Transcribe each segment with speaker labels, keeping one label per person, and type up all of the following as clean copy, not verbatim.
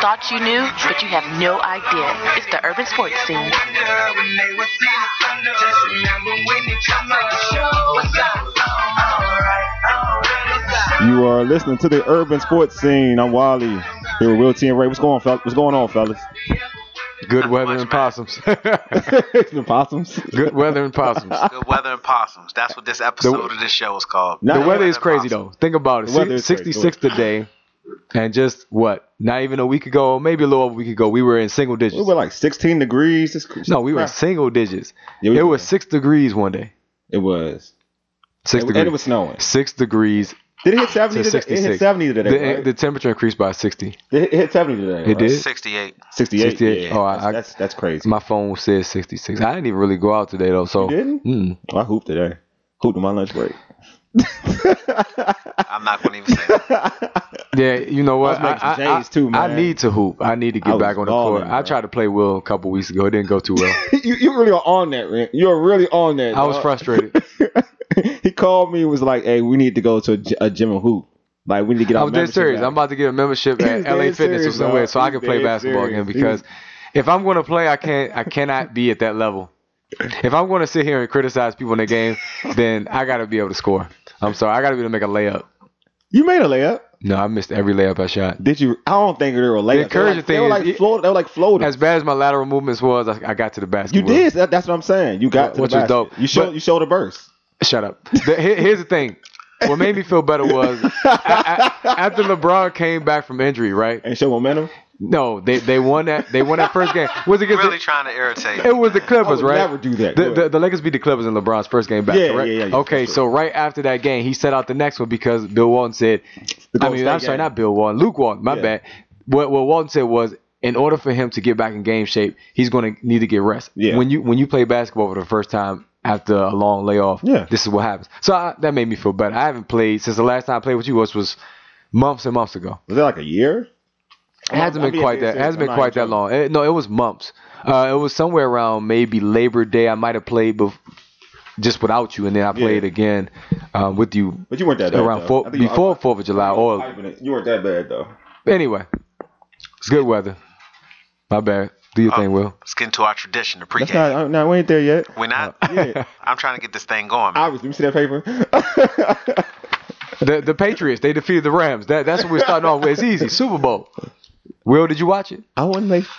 Speaker 1: thought you knew, but you have no idea. It's the Urban Sports Scene.
Speaker 2: You are listening to the Urban Sports Scene. I'm Wally. Here with Will T and Ray. What's going on, fellas?
Speaker 3: Good weather and possums.
Speaker 2: The possums.
Speaker 3: Good weather and possums.
Speaker 4: Good weather and possums. That's what this episode of this show is called.
Speaker 3: The weather is crazy though. Think about it. 66 today, and just not even a week ago, maybe a little over a week ago, we were in single digits.
Speaker 2: We were like 16 degrees.
Speaker 3: No, we were in single digits. It was 6 degrees one day.
Speaker 2: It was
Speaker 3: 6 degrees.
Speaker 2: And it was snowing.
Speaker 3: 6 degrees.
Speaker 2: Did it hit 70 today? It hit 70 today, right?
Speaker 3: The temperature increased by 60.
Speaker 2: It hit 70 today, right?
Speaker 3: It did?
Speaker 4: 68.
Speaker 2: 68. Yeah.
Speaker 3: Oh,
Speaker 2: that's crazy.
Speaker 3: My phone says 66. I didn't even really go out today, though. So.
Speaker 2: You didn't? I hooped today. Hooped on my lunch break.
Speaker 4: I'm not going to even say that.
Speaker 3: Yeah, you know what? I need to hoop. I need to get back on the court. I tried to play Will a couple weeks ago. It didn't go too well.
Speaker 2: you really are on that, man. You're really on that.
Speaker 3: I was frustrated.
Speaker 2: He called me and was like, hey, we need to go to a gym and hoop. Like, we need to get our membership.
Speaker 3: I was dead serious. I'm about to get a membership at LA Fitness or somewhere so I can play basketball again because if I'm going to play, I cannot be at that level. If I'm going to sit here and criticize people in the game, then I got to be able to score. I'm sorry. I got to be able to make a layup.
Speaker 2: You made a layup?
Speaker 3: No, I missed every layup I shot.
Speaker 2: Did you? I don't think they were layups.
Speaker 3: The encouraging thing
Speaker 2: is they were like floating.
Speaker 3: As bad as my lateral movements was, I got to the basket.
Speaker 2: You did. That's what I'm saying. You got to the basket. Was dope. You showed a burst.
Speaker 3: Shut up. Here's the thing. What made me feel better was after LeBron came back from injury, right?
Speaker 2: And show momentum.
Speaker 3: No, they won that. They won that first game. Was it
Speaker 4: really trying to irritate?
Speaker 3: It was the Clippers, right?
Speaker 2: Never do that.
Speaker 3: The Lakers beat the Clippers in LeBron's first game back, correct?
Speaker 2: Yeah.
Speaker 3: Okay, so right after that game, he set out the next one because Bill Walton said. Not Bill Walton. Luke Walton. My bad. What Walton said was, in order for him to get back in game shape, he's going to need to get rest. Yeah. When you play basketball for the first time after a long layoff, this is what happens. So that made me feel better. I haven't played since the last time I played with you was months and months ago.
Speaker 2: Was that like a year?
Speaker 3: It hasn't been quite that. It hasn't been quite that long. It was months. It was somewhere around maybe Labor Day. I might have played just without you, and then I played again with you.
Speaker 2: But you weren't that bad
Speaker 3: around before 4th of July.
Speaker 2: You weren't that bad though.
Speaker 3: Anyway, it's good weather. My bad. Do your thing, Will.
Speaker 4: Let's get into our tradition, the pregame.
Speaker 2: No, we ain't there yet.
Speaker 4: We're not? I'm trying to get this thing going, man.
Speaker 2: Obviously, let me see that
Speaker 3: paper. The Patriots, they defeated the Rams. That's what we're starting off with. It's easy. Super Bowl. Will, did you watch it?
Speaker 2: I wasn't late.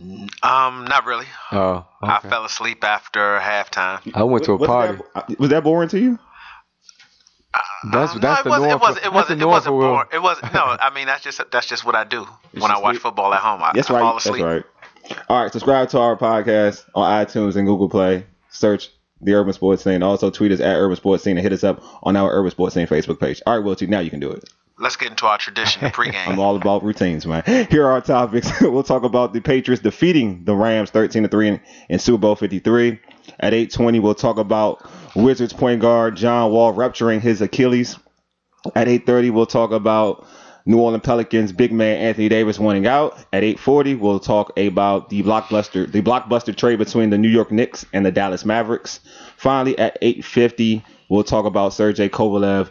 Speaker 4: Not really.
Speaker 3: Oh, okay.
Speaker 4: I fell asleep after halftime.
Speaker 3: I went to a party.
Speaker 2: Was that boring to you?
Speaker 3: That's the norm.
Speaker 4: It wasn't boring. It wasn't. No, I mean that's just what I do when I watch football at home. I fall asleep.
Speaker 2: That's right. All right, subscribe to our podcast on iTunes and Google Play. Search the Urban Sports Scene. Also tweet us at Urban Sports Scene and hit us up on our Urban Sports Scene Facebook page. All right, Will T, now you can do it.
Speaker 4: Let's get into our tradition, the pregame.
Speaker 2: I'm all about routines, man. Here are our topics. We'll talk about the Patriots defeating the Rams 13-3 in Super Bowl 53. At 8:20, we'll talk about Wizards point guard John Wall rupturing his Achilles. At 8:30, we'll talk about New Orleans Pelicans big man Anthony Davis wanting out. At 8:40, we'll talk about the blockbuster trade between the New York Knicks and the Dallas Mavericks. Finally, at 8:50, we'll talk about Sergey Kovalev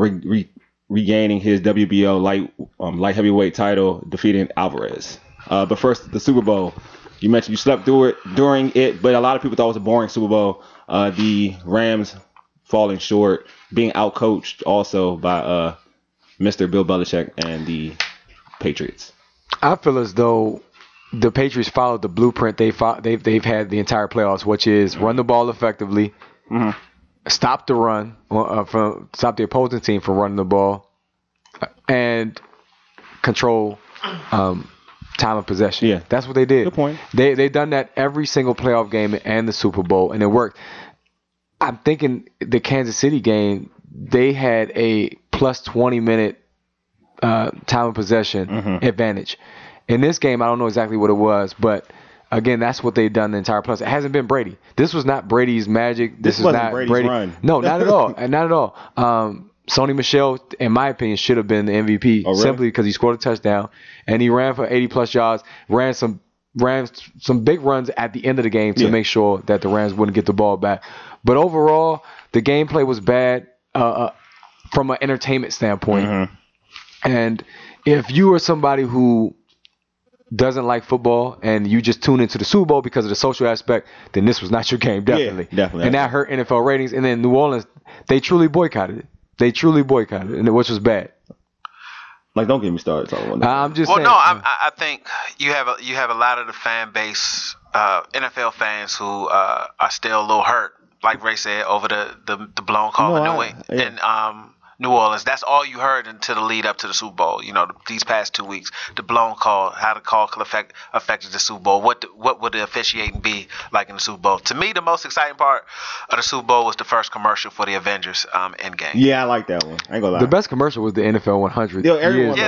Speaker 2: regaining his WBO light heavyweight title, defeating Alvarez. But first, the Super Bowl. You mentioned you slept through it during it, but a lot of people thought it was a boring Super Bowl. The Rams falling short, being outcoached also by Mr. Bill Belichick and the Patriots.
Speaker 3: I feel as though the Patriots followed the blueprint they've had the entire playoffs, which is run the ball effectively, stop the run stop the opposing team from running the ball, and control time of possession.
Speaker 2: Yeah,
Speaker 3: that's what they did.
Speaker 2: Good point.
Speaker 3: They done that every single playoff game and the Super Bowl, and it worked. I'm thinking the Kansas City game, they had a plus 20-minute time of possession advantage. In this game, I don't know exactly what it was, but again, that's what they've done the entire playoffs. It hasn't been Brady. This was not Brady's magic. This is
Speaker 2: wasn't
Speaker 3: not
Speaker 2: Brady's
Speaker 3: Brady.
Speaker 2: Run.
Speaker 3: No, not at all. Not at all. Sony Michel, in my opinion, should have been the MVP simply because he scored a touchdown and he ran for 80-plus yards, ran some big runs at the end of the game to make sure that the Rams wouldn't get the ball back. But overall, the gameplay was bad from an entertainment standpoint. And if you are somebody who doesn't like football and you just tune into the Super Bowl because of the social aspect, then this was not your game, definitely.
Speaker 2: Yeah, definitely.
Speaker 3: And that hurt NFL ratings. And then New Orleans, they truly boycotted it. And which was bad.
Speaker 2: Like, don't get me started talking about that.
Speaker 3: I'm just saying.
Speaker 4: Well, no, I think you have a lot of the fan base, NFL fans who are still a little hurt, like Ray said, over the blown call in New Orleans. That's all you heard until the lead up to the Super Bowl. These past 2 weeks, the blown call, how the call could affected the Super Bowl. What would the officiating be like in the Super Bowl? To me, the most exciting part of the Super Bowl was the first commercial for the Avengers Endgame.
Speaker 2: Yeah, I like that one. I ain't gonna lie.
Speaker 3: The best commercial was the NFL 100.
Speaker 2: Yo,
Speaker 4: the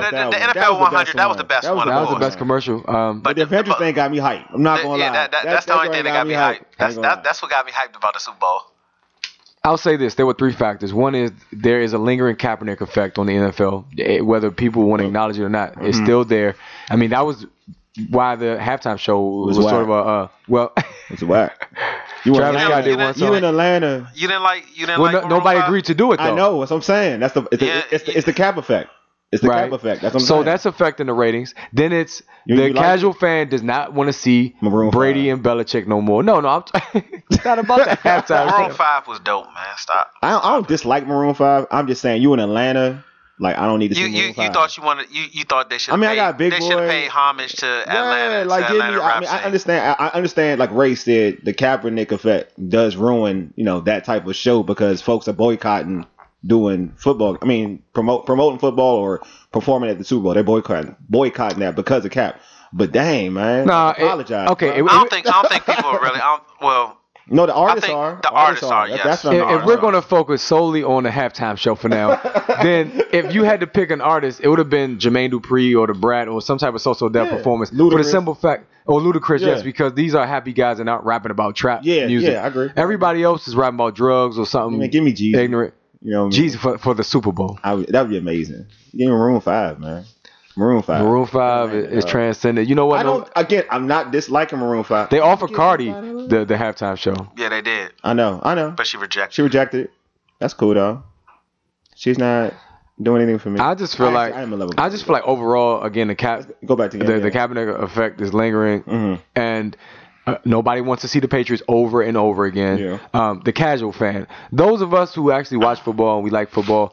Speaker 4: NFL 100. That was the best one.
Speaker 3: That was the best commercial.
Speaker 2: But the Avengers thing got me hyped. I'm not gonna lie.
Speaker 4: That's the only thing that got me hyped. That's what got me hyped about the Super Bowl.
Speaker 3: I'll say this. There were 3 factors. One is there is a lingering Kaepernick effect on the NFL. Whether people want to acknowledge it or not, it's still there. I mean, that was why the halftime show was sort of
Speaker 2: it's whack.
Speaker 3: Travis Scott did one song.
Speaker 2: You in Atlanta.
Speaker 4: You didn't like
Speaker 3: nobody agreed to do it, though.
Speaker 2: I know. That's what I'm saying. It's the cap effect. It's the cap effect. That's what I'm saying.
Speaker 3: So that's affecting the ratings. Then it's the casual fan does not want to see Brady and Belichick no more. No, it's not about that halftime.
Speaker 4: Maroon 5 was dope, man. Stop.
Speaker 2: I don't dislike Maroon 5. I'm just saying you in Atlanta. Like, I don't need to see Maroon 5.
Speaker 4: You thought they should.
Speaker 2: I mean, I got Big Boy.
Speaker 4: They should have paid homage to Atlanta.
Speaker 2: Like, I understand. I understand. Like Ray said, the Kaepernick effect does ruin that type of show because folks are boycotting doing football. I mean, promoting football or performing at the Super Bowl. They're boycotting that because of Cap. But dang, man, I apologize.
Speaker 3: Okay,
Speaker 4: I don't think people are really.
Speaker 2: No, the artists are.
Speaker 4: The artists are. Yes.
Speaker 3: If we're going to focus solely on the halftime show for now, then if you had to pick an artist, it would have been Jermaine Dupri or the Brat or some type of social death performance.
Speaker 2: Ludacris.
Speaker 3: For the simple fact, or Ludacris, yes, because these are happy guys and not rapping about trap music.
Speaker 2: Yeah, I agree.
Speaker 3: Everybody else is rapping about drugs or something.
Speaker 2: Give me Jeezy.
Speaker 3: Ignorant. Jeezy for the Super Bowl.
Speaker 2: That would be amazing. Give me Maroon 5, man. Maroon 5
Speaker 3: is transcended. You know what?
Speaker 2: I'm not disliking Maroon 5.
Speaker 3: They offered Cardi the halftime show.
Speaker 4: Yeah, they did.
Speaker 2: I know.
Speaker 4: But she rejected
Speaker 2: it. That's cool though. She's not doing anything for me.
Speaker 3: I just feel like overall, again, the Kaepernick effect is lingering, and nobody wants to see the Patriots over and over again. Yeah. The casual fan, those of us who actually watch football and we like football,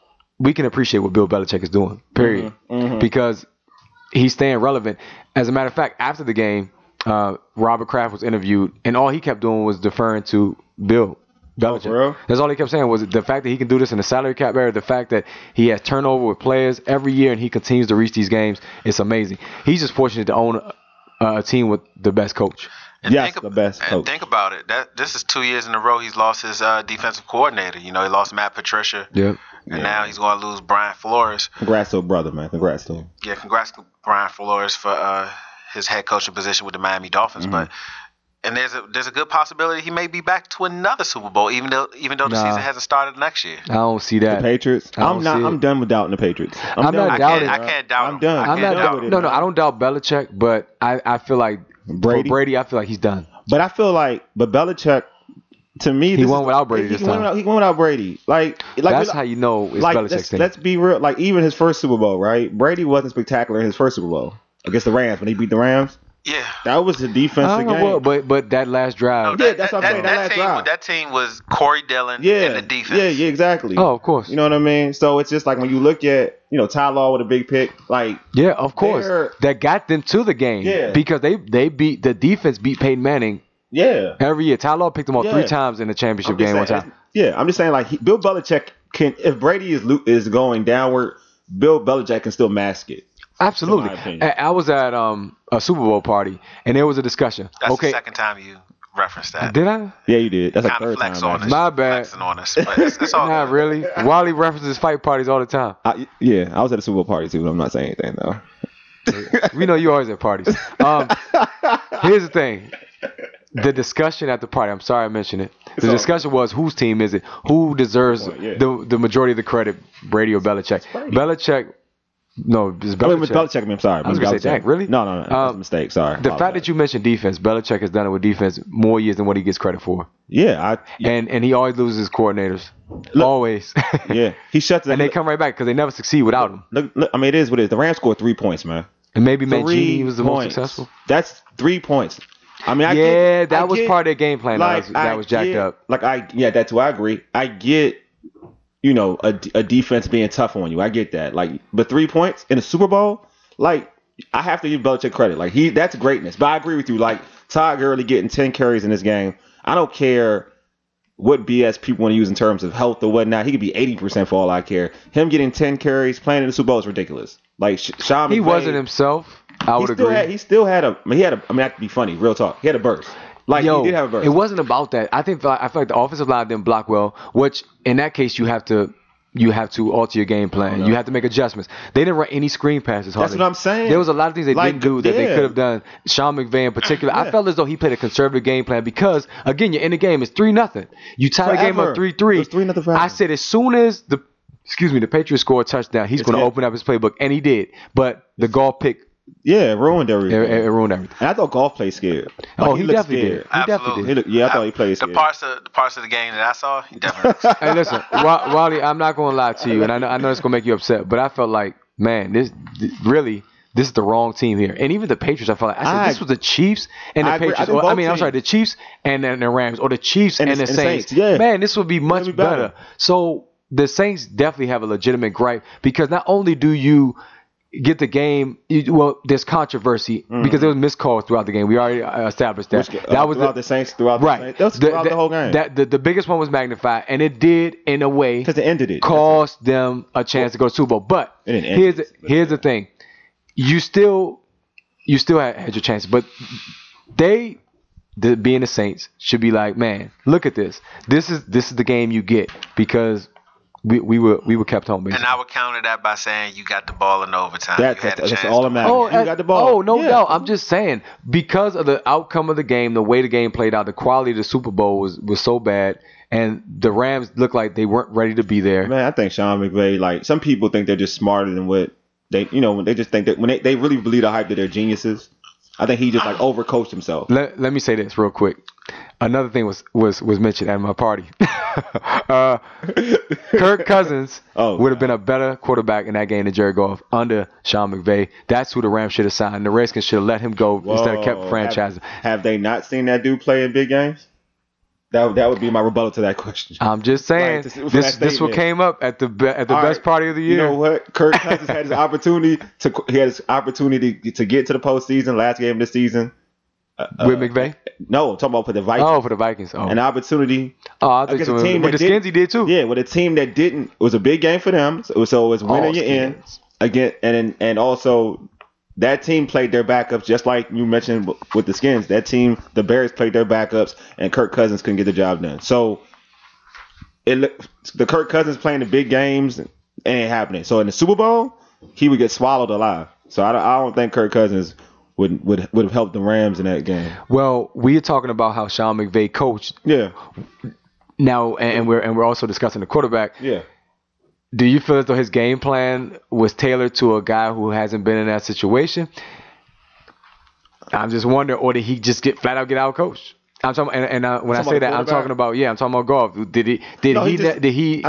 Speaker 3: we can appreciate what Bill Belichick is doing, period. Because he's staying relevant. As a matter of fact, after the game, Robert Kraft was interviewed, and all he kept doing was deferring to Bill Belichick. That's all he kept saying was the fact that he can do this in the salary cap era, the fact that he has turnover with players every year and he continues to reach these games. It's amazing. He's just fortunate to own a team with the best coach.
Speaker 2: The best coach.
Speaker 4: And think about it. This is 2 years in a row he's lost his defensive coordinator. He lost Matt Patricia.
Speaker 3: Yep.
Speaker 4: And now he's going to lose Brian Flores.
Speaker 2: Congrats to a brother, man. Congrats to him.
Speaker 4: Yeah, congrats to Brian Flores for his head coaching position with the Miami Dolphins. But there's a good possibility he may be back to another Super Bowl, even though the season hasn't started next year.
Speaker 3: I don't see that.
Speaker 2: The Patriots. I'm done with doubting the Patriots.
Speaker 3: I'm not doubting.
Speaker 4: I can't doubt him.
Speaker 2: I'm done.
Speaker 3: I'm not doubting. No, I don't doubt Belichick, but I feel like Brady, I feel like he's done.
Speaker 2: But I feel like, Belichick, to me,
Speaker 3: he won without Brady this time.
Speaker 2: He won without Brady. Like
Speaker 3: that's how you know it's Belichick's thing.
Speaker 2: Let's be real. Like, even his first Super Bowl, right? Brady wasn't spectacular in his first Super Bowl against the Rams when he beat the Rams.
Speaker 4: Yeah,
Speaker 2: that was a defensive game.
Speaker 3: But that last drive.
Speaker 2: No, that's what I'm saying. That last drive.
Speaker 4: That team was Corey Dillon and the defense.
Speaker 2: Yeah, exactly.
Speaker 3: Oh, of course.
Speaker 2: You know what I mean? So it's just like when you look at Ty Law with a big pick, like
Speaker 3: of course, that got them to the game. Yeah, because they beat the defense beat Peyton Manning.
Speaker 2: Yeah,
Speaker 3: every year. Ty Law picked them up 3 times in the championship game one time.
Speaker 2: Yeah, I'm just saying, like, Bill Belichick can, if Brady is going downward, Bill Belichick can still mask it.
Speaker 3: Absolutely. I was at a Super Bowl party, and there was a discussion.
Speaker 4: That's the second time you referenced that.
Speaker 3: Did I?
Speaker 2: Yeah, you did. That's like third time.
Speaker 3: My bad.
Speaker 4: Flexing on us, but it's all
Speaker 3: Not really. Wally references fight parties all the time.
Speaker 2: I was at a Super Bowl party too, but I'm not saying anything though.
Speaker 3: We know you always at parties. Here's the thing. The discussion at the party, I'm sorry I mentioned it. The discussion was whose team is it? Who deserves the majority of the credit, Brady or Belichick? Belichick. No, it's Belichick.
Speaker 2: Belichick. I'm sorry.
Speaker 3: I was going to say, dang, really?
Speaker 2: No. That's a mistake. Sorry.
Speaker 3: The fact that you mentioned defense, Belichick has done it with defense more years than what he gets credit for.
Speaker 2: Yeah.
Speaker 3: And he always loses his coordinators. Always.
Speaker 2: Yeah. He shuts them.
Speaker 3: And they come right back because they never succeed without him.
Speaker 2: Look, I mean, it is what it is. The Rams scored 3 points, man.
Speaker 3: And maybe Mangini was the most successful.
Speaker 2: That's 3 points. I mean,
Speaker 3: that was part of their game plan. Like, that was jacked up.
Speaker 2: That's why I agree. I get, a defense being tough on you. I get that. But 3 points in a Super Bowl, I have to give Belichick credit. That's greatness. But I agree with you. Todd Gurley getting 10 carries in this game. I don't care what BS people want to use in terms of health or whatnot. He could be 80% for all I care. Him getting 10 carries, playing in the Super Bowl is ridiculous. Sean McVay,
Speaker 3: he wasn't himself. I would agree.
Speaker 2: He still had I have to be funny, real talk. He had a burst. He did have a burst.
Speaker 3: It wasn't about that. I feel like the offensive line didn't block well, which in that case you have to alter your game plan. You have to make adjustments. They didn't run any screen passes.
Speaker 2: That's what I'm saying.
Speaker 3: There was a lot of things they didn't do that they could have done. Sean McVay in particular. I felt as though he played a conservative game plan because, again, you're in the game. It's 3-0. You tie the game up 3-3.
Speaker 2: It was 3-0 forever.
Speaker 3: I said as soon as the Patriots score a touchdown, he's going to open up his playbook, and he did. But the Goff pick.
Speaker 2: Yeah, it ruined everything.
Speaker 3: It ruined everything.
Speaker 2: And I thought Goff played scared.
Speaker 3: He definitely did.
Speaker 4: He definitely did.
Speaker 2: I thought he played scared.
Speaker 4: The parts of the game that I saw, he definitely.
Speaker 3: Hey, listen, Wally, I'm not going to lie to you, and I know it's going to make you upset, but I felt like, man, this is the wrong team here. And even the Patriots, I felt like this was the Chiefs and the Patriots. The Chiefs and the Rams, or the Chiefs and the Saints.
Speaker 2: Yeah.
Speaker 3: Man, this would be much better. So the Saints definitely have a legitimate gripe because not only do you get the game, there's controversy because there was missed calls throughout the game. We already established that.
Speaker 2: That was throughout the Saints, throughout the Saints. That was throughout the whole game.
Speaker 3: The biggest one was magnified, and it did, in a way,
Speaker 2: because it ended it.
Speaker 3: Cost them a chance to go to Super Bowl. But here's the thing: you still had your chances, but being the Saints should be like, man, look at this. This is the game you get because we were kept home, basically.
Speaker 4: And I would counter that by saying you got the ball in overtime.
Speaker 2: That's all that matters. You got the ball.
Speaker 3: Oh, no doubt. I'm just saying, because of the outcome of the game, the way the game played out, the quality of the Super Bowl was so bad, and the Rams looked like they weren't ready to be there.
Speaker 2: Man, I think Sean McVay, some people think they're just smarter than what they, they just think that when they really believe the hype that they're geniuses. I think he just overcoached himself.
Speaker 3: Let me say this real quick. Another thing was mentioned at my party. Kirk Cousins would have been a better quarterback in that game than Jared Goff under Sean McVay. That's who the Rams should have signed. The Redskins should have let him go instead of kept franchising.
Speaker 2: Have they not seen that dude play in big games? That would be my rebuttal to that question.
Speaker 3: I'm just saying, this what came up at the best party of the year.
Speaker 2: You know what? Kirk Cousins had his opportunity to get to the postseason, last game of the season.
Speaker 3: With McVay?
Speaker 2: No, I'm talking about for the Vikings.
Speaker 3: Oh, for the Vikings. Oh.
Speaker 2: An opportunity.
Speaker 3: Oh, I think so. With the Skins, he did too.
Speaker 2: Yeah, with a team that didn't. It was a big game for them. So it was win or you're in. Again, and also that team played their backups just like you mentioned with the Skins. That team, the Bears, played their backups, and Kirk Cousins couldn't get the job done. So the Kirk Cousins playing the big games ain't happening. So in the Super Bowl, he would get swallowed alive. So I don't think Kirk Cousins would have helped the Rams in that game.
Speaker 3: Well, we are talking about how Sean McVay coached.
Speaker 2: Yeah.
Speaker 3: Now, and we're also discussing the quarterback.
Speaker 2: Yeah.
Speaker 3: Do you feel as though his game plan was tailored to a guy who hasn't been in that situation? I'm just wondering, or did he just flat out get out coached? I'm talking, and when I say that, I'm talking about Goff. Did he?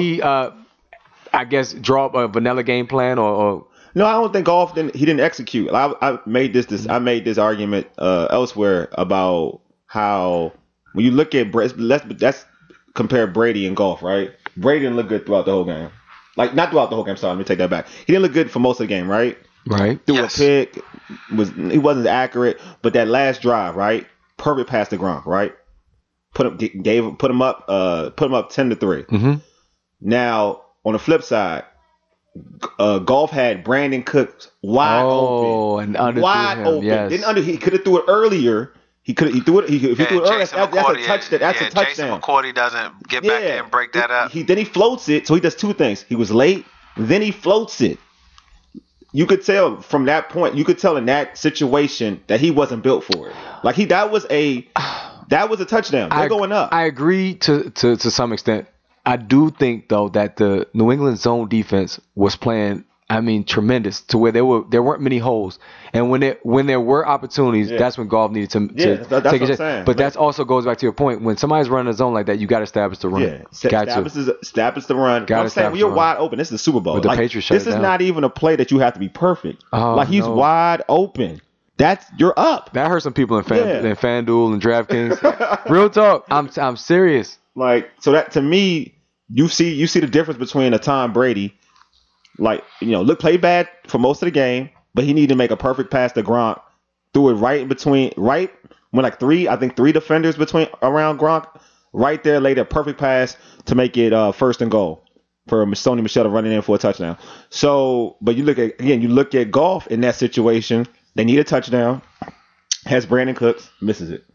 Speaker 3: I guess draw up a vanilla game plan or?
Speaker 2: No, I don't think Goff didn't execute. I made this argument elsewhere about how when you look at let's compare Brady and Goff, right? Brady didn't look good throughout the whole game. Not throughout the whole game. Sorry, let me take that back. He didn't look good for most of the game, right?
Speaker 3: Right.
Speaker 2: Threw a pick. He wasn't accurate, but that last drive, right? Perfect pass to Gronk, right? Put him up 10-3.
Speaker 3: Mm-hmm.
Speaker 2: Now on the flip side, Goff had Brandon Cooks wide open.
Speaker 3: And wide open. Yes.
Speaker 2: He could have threw it earlier. He threw it. If he threw it earlier, that's a touchdown. That's a touchdown.
Speaker 4: Jason McCourty doesn't get back there and break that up.
Speaker 2: Then he floats it. So he does two things. He was late. Then he floats it. You could tell from that point. You could tell in that situation that he wasn't built for it. That was a touchdown. They're going up.
Speaker 3: I agree to some extent. I do think though that the New England zone defense was playing tremendous to where there weren't many holes. And when there were opportunities, that's when Goff needed to
Speaker 2: that's
Speaker 3: take
Speaker 2: what
Speaker 3: a
Speaker 2: I'm saying.
Speaker 3: But that also goes back to your point. When somebody's running a zone like that, you got to establish the run.
Speaker 2: Yeah, establish the run. I'm saying when you're wide open, this is the Super Bowl.
Speaker 3: With the Patriots shut
Speaker 2: this is not even a play that you have to be perfect. He's wide open. You're up.
Speaker 3: That hurt some people in FanDuel and DraftKings. Real talk. I'm serious.
Speaker 2: So that to me, you see the difference between a Tom Brady, play bad for most of the game, but he needed to make a perfect pass to Gronk, threw it right when three defenders around Gronk, right there laid a perfect pass to make it 1st and goal for Sony Michel to run it in for a touchdown. So, but you look at Goff in that situation. They need a touchdown. Has Brandon Cooks, misses it.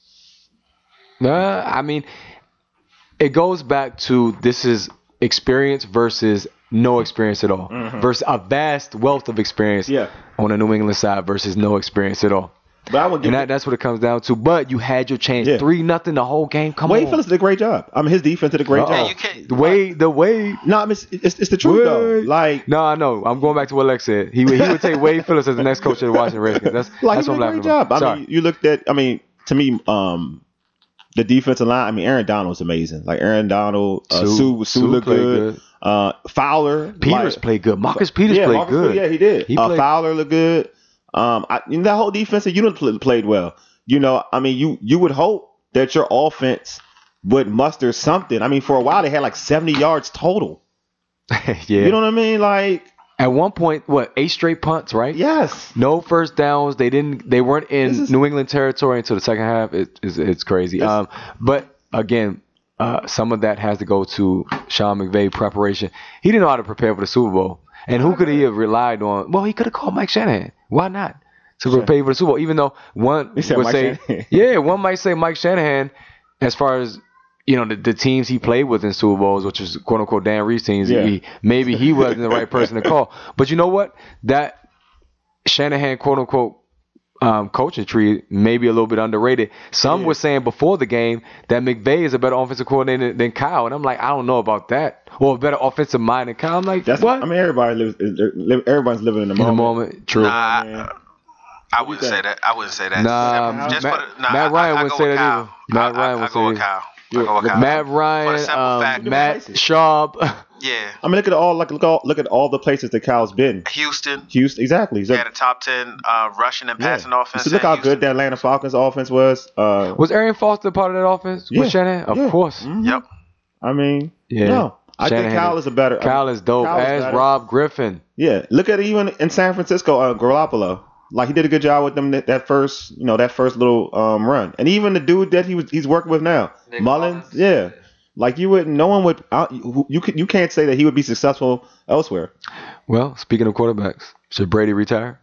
Speaker 3: It goes back to this is experience versus no experience at all. Versus a vast wealth of experience on the New England side versus no experience at all. But that's what it comes down to. But you had your chance. 3-0 the whole game.
Speaker 2: Wade Phillips did a great job. His defense did a great job.
Speaker 4: You can't.
Speaker 3: The way.
Speaker 2: No, it's the truth though.
Speaker 3: No, I know. I'm going back to what Lex said. He would take Wade Phillips as the next coach of the Washington Redskins. That's what I'm laughing about.
Speaker 2: You looked at. To me, the defensive line. Aaron Donald was amazing. Aaron Donald, Sue looked good. Fowler,
Speaker 3: Peters played good. Marcus Peters played good.
Speaker 2: Yeah, he did. Fowler looked good. That whole defensive unit played well. You would hope that your offense would muster something. For a while they had 70 yards total. You know what I mean?
Speaker 3: At one point, 8 straight punts, right?
Speaker 2: Yes.
Speaker 3: No first downs. They weren't in New England territory until the second half. It's crazy. But again, some of that has to go to Sean McVay preparation. He didn't know how to prepare for the Super Bowl. And who could he have relied on? Well, he could have called Mike Shanahan. Why not? To prepare for the Super Bowl, even though one would say, one might say Mike Shanahan, as far as the teams he played with in Super Bowls, which is quote unquote Dan Reeves teams, maybe he wasn't the right person to call. But you know what? That Shanahan quote unquote coaching tree may be a little bit underrated. Some were saying before the game that McVay is a better offensive coordinator than Kyle, and I'm like, I don't know about that. Or a better offensive mind than Kyle. I'm like, what?
Speaker 2: Everybody's living in the moment.
Speaker 3: In the moment, true.
Speaker 4: Nah, I wouldn't say that.
Speaker 3: Nah, Matt Ryan wouldn't say that either. Matt Ryan would say that. Matt Ryan, Matt Schaub.
Speaker 4: Yeah.
Speaker 2: Look at all the places that Kyle's been.
Speaker 4: Houston,
Speaker 2: exactly.
Speaker 4: He had a top 10 rushing and passing offense.
Speaker 2: So look how good the Atlanta Falcons offense was.
Speaker 3: Was Arian Foster part of that offense with Shanahan? Of course.
Speaker 4: Mm-hmm. Yep.
Speaker 2: No. I think Kyle is
Speaker 3: Kyle is dope. Rob Griffin.
Speaker 2: Yeah. Look at it even in San Francisco, Garoppolo. He did a good job with them that first little run. And even the dude that he's working with now, Nick Mullins. Yeah. No one would. You can't say that he would be successful elsewhere.
Speaker 3: Well, speaking of quarterbacks, should Brady retire?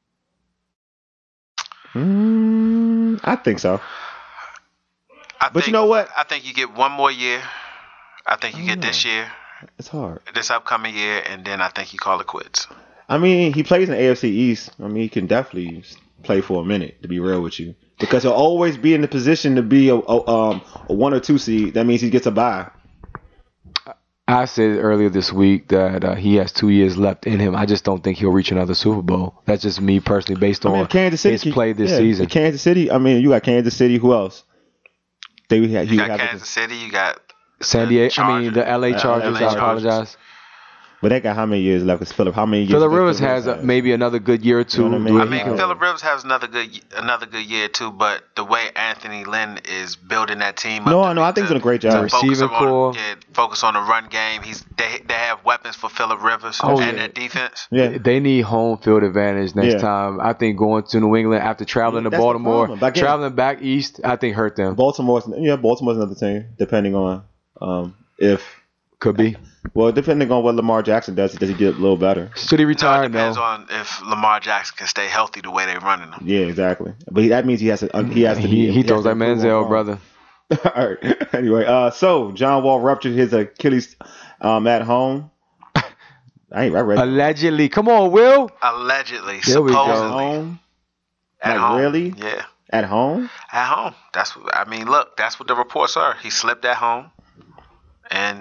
Speaker 2: I think so. But you know what?
Speaker 4: I think you get one more year. I think you get this year.
Speaker 2: It's hard.
Speaker 4: This upcoming year, and then I think you call it quits.
Speaker 2: He plays in the AFC East. He can definitely play for a minute, to be real with you. Because he'll always be in the position to be a 1 or 2 seed. That means he gets a bye.
Speaker 3: I said earlier this week that he has 2 years left in him. I just don't think he'll reach another Super Bowl. That's just me personally, based on
Speaker 2: Kansas City,
Speaker 3: his play this season.
Speaker 2: Kansas City. You got Kansas City. Who else?
Speaker 4: You got Kansas City. You got
Speaker 3: San Diego. The LA Chargers. I apologize.
Speaker 2: But they got how many years left? Because Phillip
Speaker 3: Rivers has maybe another good year or two.
Speaker 4: Phillip Rivers has another good year too. But the way Anthony Lynn is building that team,
Speaker 2: I think he's doing a great job.
Speaker 3: Receiving core,
Speaker 4: focus on the run game. They have weapons for Phillip Rivers and their defense.
Speaker 3: Yeah, they need home field advantage next time. I think going to New England after traveling to Baltimore, traveling back east, I think hurt them.
Speaker 2: Baltimore's another team, depending on if.
Speaker 3: Could be.
Speaker 2: Well, depending on what Lamar Jackson does he get a little better?
Speaker 3: Should he retire?
Speaker 4: It depends on if Lamar Jackson can stay healthy the way they're running them.
Speaker 2: Yeah, exactly. But that means he has to.
Speaker 3: He throws like Manziel, brother.
Speaker 2: All right. Anyway, so John Wall ruptured his Achilles at home. I read it.
Speaker 3: Allegedly. Come on, Will.
Speaker 4: Allegedly.
Speaker 3: There we go.
Speaker 2: Home?
Speaker 4: At home.
Speaker 2: Really?
Speaker 4: Yeah.
Speaker 2: At home?
Speaker 4: At home. That's what the reports are. He slipped at home, and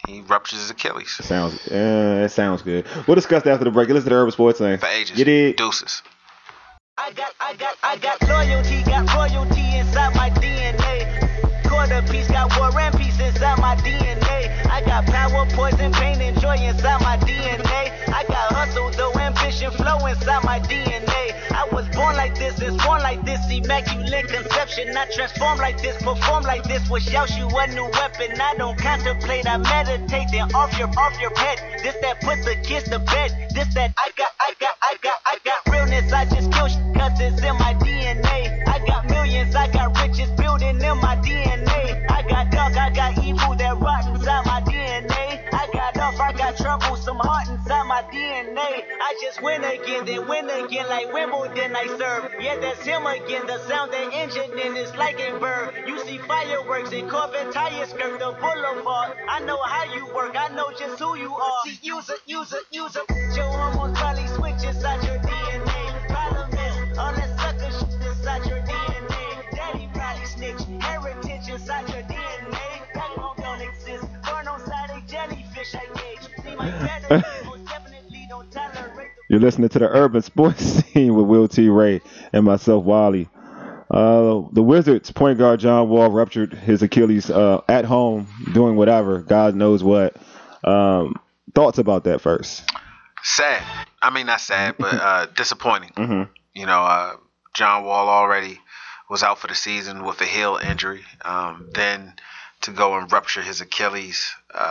Speaker 4: he ruptures his Achilles.
Speaker 2: It sounds good. We'll discuss that after the break. Listen to Urban Sports Thing.
Speaker 4: For ages.
Speaker 2: You did.
Speaker 4: Deuces.
Speaker 5: I got loyalty, got royalty inside my DNA. Quarter piece, got war and peace inside my DNA. I got power, poison, pain, and joy inside my DNA. I got hustle, though, ambition, flow inside my DNA. I was born like this, is born like this, immaculate conception. I transform like this, perform like this, wish out you a new weapon. I don't contemplate, I meditate, then off your head. This that put the kids to bed. This that I got realness, I just kill shit cause it's in my DNA. I got millions, I got riches building in my DNA. I got dark, I got evil that rot inside my DNA. I got off, I got troublesome heart inside my DNA. I just win again, then win again like Wimbledon I serve. Yeah, that's him again, the sound that engine in is like a bird. You see fireworks and Corvette tires skirt the boulevard. I know how you work, I know just who you are. See, use it. Your hormones probably switch inside your DNA. Problem is, all that sucker shit inside your DNA. Daddy probably snitch, heritage inside your DNA. Backbone don't exist, born on side a jellyfish I gauge. See my better people definitely don't tolerate the...
Speaker 2: You're listening to the Urban Sports Scene with Will T. Ray and myself, Wally. The Wizards point guard John Wall ruptured his Achilles at home doing whatever, God knows what. Thoughts about that first?
Speaker 4: Sad. I mean, not sad, but disappointing.
Speaker 2: Mm-hmm.
Speaker 4: You know, John Wall already was out for the season with a heel injury. Then to go and rupture his Achilles,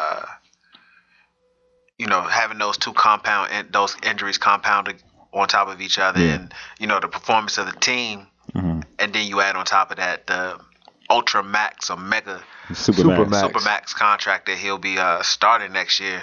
Speaker 4: you know, having those those injuries compounded on top of each other, and you know the performance of the team, and then you add on top of that the ultra max or mega supermax contract that he'll be starting next year.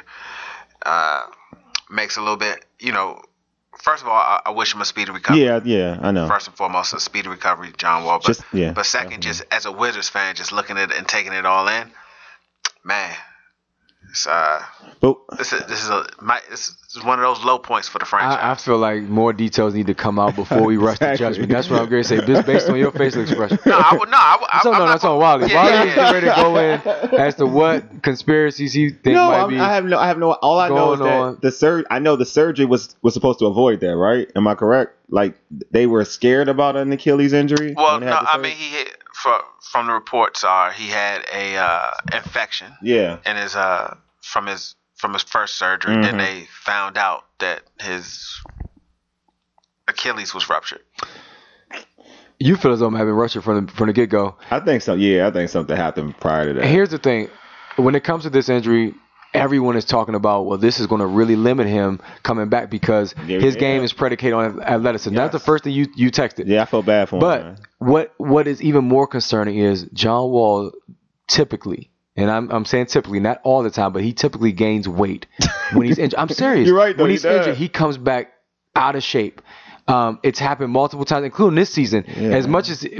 Speaker 4: Makes a little bit, you know. First of all, I wish him a speedy recovery.
Speaker 2: Yeah, I know.
Speaker 4: First and foremost, a speedy recovery, John Wall. But second, just as a Wizards fan, just looking at it and taking it all in, man, it's this is one of those low points for the franchise.
Speaker 3: I feel like more details need to come out before we rush to judgment. That's what I'm going to say. Just based on your facial expression. That's on Wally. Wally is ready to go in as to what conspiracies he thinks might be.
Speaker 2: I have no. All I know is that the surgery was supposed to avoid that, right? Am I correct? Like they were scared about an Achilles injury.
Speaker 4: Well, no, I mean from the reports he had a infection.
Speaker 2: Yeah.
Speaker 4: And his from his first surgery, then they found out that his Achilles was ruptured.
Speaker 3: You feel as though I'm having ruptured from the get go.
Speaker 2: I think so. Yeah, I think something happened prior to that.
Speaker 3: And here's the thing: when it comes to this injury, everyone is talking about, well, this is going to really limit him coming back because his game is predicated on athleticism. Yes. That's the first thing you texted.
Speaker 2: Yeah, I feel bad for him.
Speaker 3: But what is even more concerning is John Wall typically. And I'm saying typically, not all the time, but he typically gains weight when he's injured. I'm serious.
Speaker 2: You're right, though.
Speaker 3: When he's injured, he comes back out of shape. It's happened multiple times, including this season. Yeah. As much as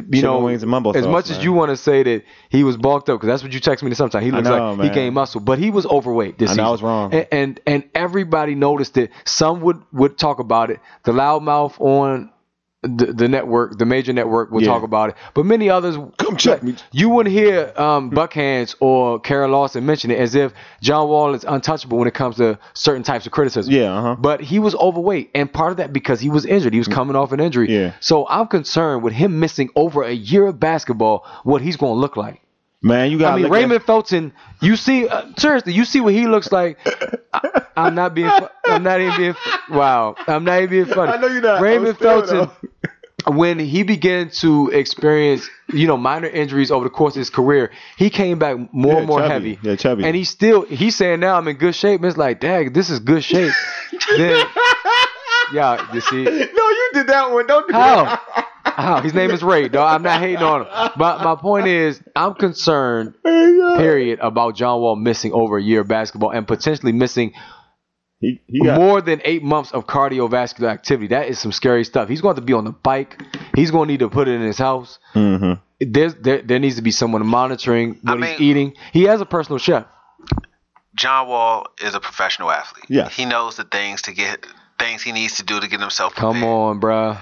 Speaker 3: as you want to say that he was bulked up, because that's what you text me to sometimes. He looks he gained muscle, but he was overweight this season.
Speaker 2: I was wrong.
Speaker 3: And everybody noticed it. Some would talk about it. The loudmouth on the network, the major network, will talk about it, but many others
Speaker 2: come check me.
Speaker 3: You wouldn't hear Buck Hands or Kara Lawson mention it as if John Wall is untouchable when it comes to certain types of criticism.
Speaker 2: Yeah,
Speaker 3: But he was overweight, and part of that because he was injured. He was coming off an injury.
Speaker 2: Yeah.
Speaker 3: So I'm concerned with him missing over a year of basketball, what he's going to look like.
Speaker 2: Man, you got.
Speaker 3: I mean, Raymond Felton. You see, seriously, you see what he looks like. I'm not even being funny.
Speaker 2: I know you're not.
Speaker 3: Raymond Felton, when he began to experience, minor injuries over the course of his career, he came back more and more heavy.
Speaker 2: Yeah, chubby.
Speaker 3: And he's saying now I'm in good shape. And it's like, dang, this is good shape. Then, you see.
Speaker 2: No, you did that one. Don't do that.
Speaker 3: How? His name is Ray, dog. I'm not hating on him. But my point is, I'm concerned, period, about John Wall missing over a year of basketball and potentially missing more than 8 months of cardiovascular activity. That is some scary stuff. He's going to be on the bike. He's going to need to put it in his house.
Speaker 2: Mm-hmm.
Speaker 3: There needs to be someone monitoring what he's eating. He has a personal chef.
Speaker 4: John Wall is a professional athlete.
Speaker 2: Yeah.
Speaker 4: He knows the things he needs to do to get himself prepared.
Speaker 3: Come on, bruh.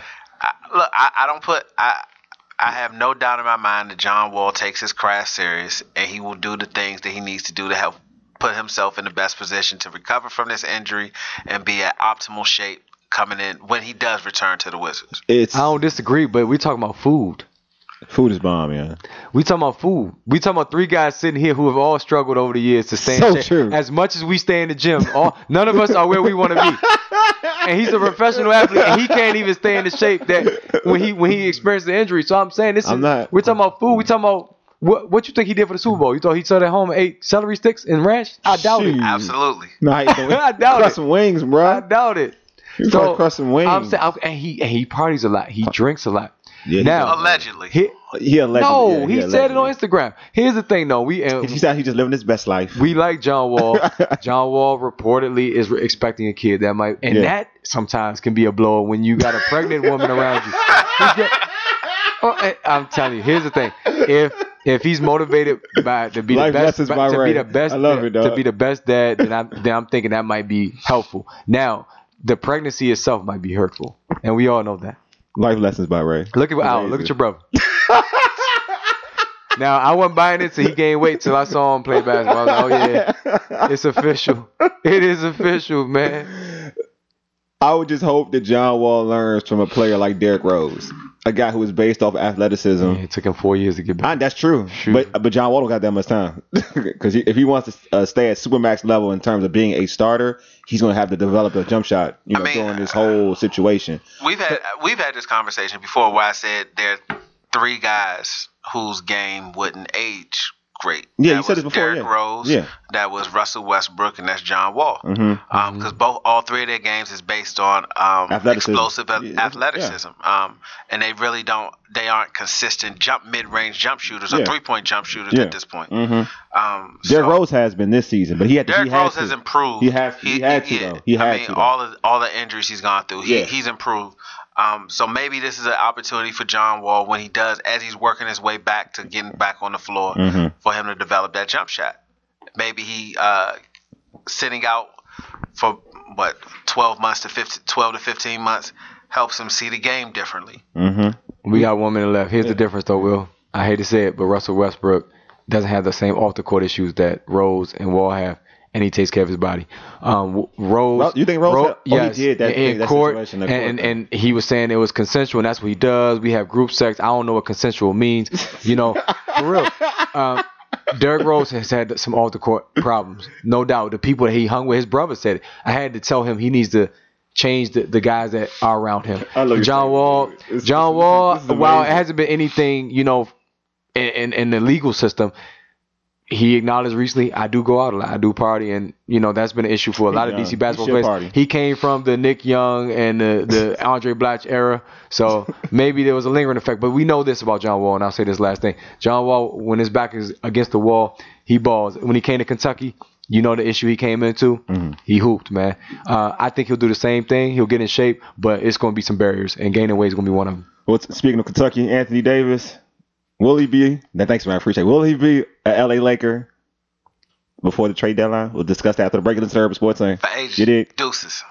Speaker 4: I have no doubt in my mind that John Wall takes his craft serious, and he will do the things that he needs to do to help put himself in the best position to recover from this injury and be at optimal shape coming in when he does return to the Wizards.
Speaker 3: I don't disagree, but we're talking about food.
Speaker 2: Food is bomb, yeah.
Speaker 3: We talking about food. We talking about 3 guys sitting here who have all struggled over the years to stay in shape.
Speaker 2: True.
Speaker 3: As much as we stay in the gym, none of us are where we want to be. And he's a professional athlete, and he can't even stay in the shape that when he experienced the injury. So I'm saying we're talking about food. We talking about what you think he did for the Super Bowl? You thought he sat at home and ate celery sticks and ranch? I doubt it.
Speaker 4: Absolutely.
Speaker 2: No,
Speaker 3: I doubt it.
Speaker 2: Crust some wings, bro.
Speaker 3: I doubt it.
Speaker 2: So crust some wings.
Speaker 3: I'm saying, and he parties a lot. He drinks a lot.
Speaker 2: Yeah,
Speaker 3: now,
Speaker 4: allegedly.
Speaker 2: He allegedly.
Speaker 3: No, he said it on Instagram. Here's the thing, though.
Speaker 2: He said he's just living his best life.
Speaker 3: We like John Wall. John Wall reportedly is expecting a kid that might, and that sometimes can be a blow when you got a pregnant woman around you. I'm telling you. Here's the thing. If he's motivated to be the best, to be the best dad, then I'm thinking that might be helpful. Now, the pregnancy itself might be hurtful, and we all know that.
Speaker 2: Life lessons by Ray.
Speaker 3: Look at your brother. Now, I wasn't buying it till he gained weight till I saw him play basketball. I was like, oh, yeah, it's official. It is official, man.
Speaker 2: I would just hope that John Wall learns from a player like Derrick Rose, a guy who is based off athleticism.
Speaker 3: Yeah, it took him 4 years to get back.
Speaker 2: That's true. But John Wall don't got that much time. Because if he wants to stay at Supermax level in terms of being a starter, he's going to have to develop a jump shot during this whole situation.
Speaker 4: We've had this conversation before where I said there are 3 guys whose game wouldn't age great.
Speaker 2: Yeah, you said it before.
Speaker 4: Derrick Rose.
Speaker 2: Yeah.
Speaker 4: That was Russell Westbrook, and that's John Wall.
Speaker 2: Mm-hmm.
Speaker 4: Because all 3 of their games is based on explosive athleticism. And they really aren't consistent mid-range jump shooters or 3-point jump shooters at this point.
Speaker 2: Mm-hmm. Derrick Rose has been this season, but Derrick Rose
Speaker 4: has improved.
Speaker 2: He had to.
Speaker 4: All the injuries he's gone through, he's improved. So maybe this is an opportunity for John Wall when he does, as he's working his way back to getting back on the floor, for him to develop that jump shot. Maybe he sitting out for 12 to 15 months helps him see the game differently.
Speaker 3: We got 1 minute left. Here's the difference, though, Will. I hate to say it, but Russell Westbrook doesn't have the same off-the-court issues that Rose and Wall have. And he takes care of his body. Rose,
Speaker 2: you think Rose?
Speaker 3: Yes,
Speaker 2: he did that
Speaker 3: in court, and he was saying it was consensual, and that's what he does. We have group sex. I don't know what consensual means. For real. Derrick Rose has had some off-the-court problems, no doubt. The people that he hung with, his brother said it. I had to tell him he needs to change the guys that are around him. John Wall, while it hasn't been anything, in the legal system. He acknowledged recently, I do go out a lot. I do party, and that's been an issue for a lot of DC basketball players. He came from the Nick Young and the Andre Blatch era, so maybe there was a lingering effect. But we know this about John Wall, and I'll say this last thing: John Wall, when his back is against the wall, he balls. When he came to Kentucky, the issue he came into, he hooped, man. I think he'll do the same thing. He'll get in shape, but it's going to be some barriers, and gaining weight is going to be one of them.
Speaker 2: Well, speaking of Kentucky, Anthony Davis. Will he be? Thanks, man. I appreciate it. Will he be an LA Laker before the trade deadline? We'll discuss that after the break of the Urban Sports Thing.
Speaker 4: You dig? Deuces.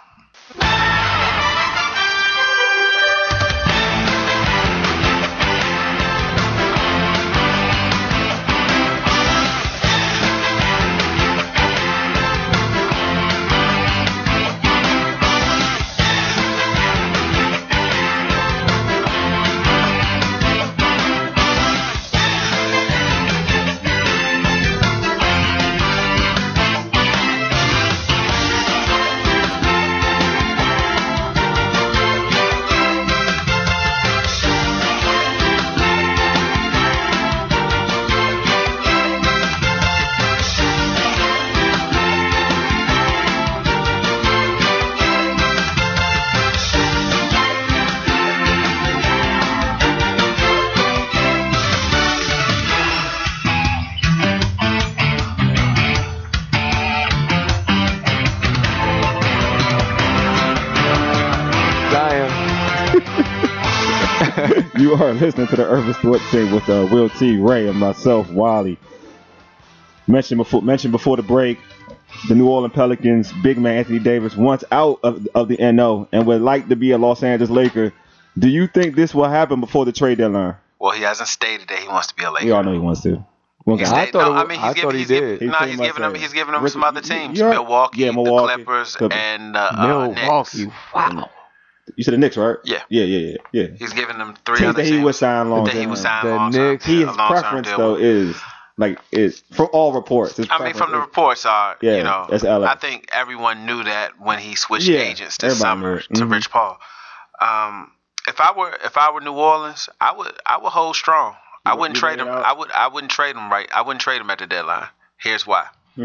Speaker 2: You are listening to the Urban Sports Thing with Will T, Ray, and myself, Wally. Mentioned before the break, the New Orleans Pelicans, big man Anthony Davis, once out of the NO and would like to be a Los Angeles Laker. Do you think this will happen before the trade deadline?
Speaker 4: Well, he hasn't stated that he wants to be a Laker.
Speaker 2: We all know he wants to.
Speaker 3: I thought he did.
Speaker 4: He's giving them some other teams. Milwaukee, the Clippers, and
Speaker 3: Milwaukee.
Speaker 4: Knicks.
Speaker 3: Wow.
Speaker 2: You said the Knicks, right?
Speaker 4: Yeah.
Speaker 2: Yeah.
Speaker 4: He's giving them 3
Speaker 2: teams
Speaker 4: other
Speaker 2: that he
Speaker 4: teams
Speaker 2: would sign long term.
Speaker 3: The Knicks.
Speaker 2: His preference though is from all reports.
Speaker 4: From the reports are,
Speaker 2: that's LA.
Speaker 4: I think everyone knew that when he switched agents this summer to Rich Paul. If I were New Orleans, I would hold strong. I wouldn't trade him. I wouldn't trade him I wouldn't trade him at the deadline. Here's why.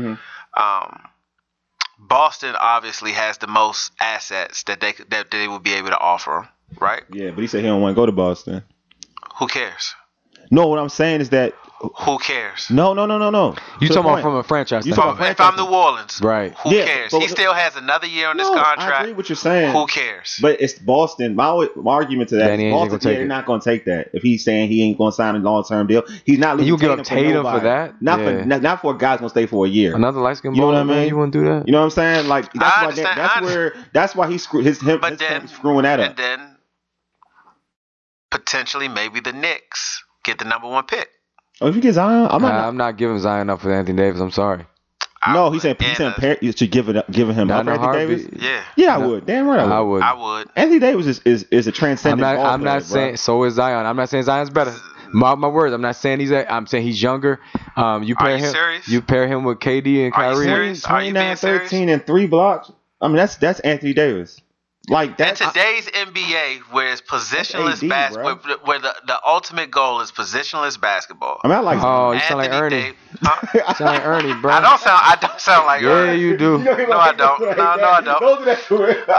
Speaker 4: Boston obviously has the most assets that they would be able to offer him, right?
Speaker 2: Yeah, but he said he don't want to go to Boston.
Speaker 4: Who cares?
Speaker 2: No, what I'm saying is that.
Speaker 4: Who cares?
Speaker 2: No.
Speaker 3: You talking about from a franchise?
Speaker 4: If I'm New Orleans,
Speaker 3: right?
Speaker 4: Who cares? He still has another year on this contract.
Speaker 2: I agree with what you're saying.
Speaker 4: Who cares?
Speaker 2: But it's Boston. My argument to that is Boston. They're not going to take that. If he's saying he ain't going to sign a long-term deal, he's not.
Speaker 3: You give up Tatum for that?
Speaker 2: Not for a guy's going to stay for a year.
Speaker 3: Another light skin.
Speaker 2: You know what I mean?
Speaker 3: You wouldn't do that?
Speaker 2: You know what I'm saying? Like that's why he's screwing that up.
Speaker 4: And then potentially maybe the Knicks get the number 1 pick.
Speaker 2: Oh, if you get Zion,
Speaker 3: I'm not giving Zion up for Anthony Davis. I'm sorry.
Speaker 2: No, he said you should give him up for Anthony Davis. Yeah, I would. Damn right, I would. Anthony Davis is a transcendent.
Speaker 3: I'm not saying so is Zion. I'm not saying Zion's better. My words. I'm not saying I'm saying he's younger. You pair him with KD and Kyrie.
Speaker 2: 29, 13, and 3 blocks. I mean, that's Anthony Davis. Like that.
Speaker 4: In today's NBA, where it's positionless basketball, where the ultimate goal is positionless basketball.
Speaker 2: I mean, I like.
Speaker 3: Oh, you sound like Ernie. You sound like Ernie, bro.
Speaker 4: I don't sound like Ernie.
Speaker 3: Yeah, you do.
Speaker 4: No, I don't. No, I don't.
Speaker 2: Don't do that to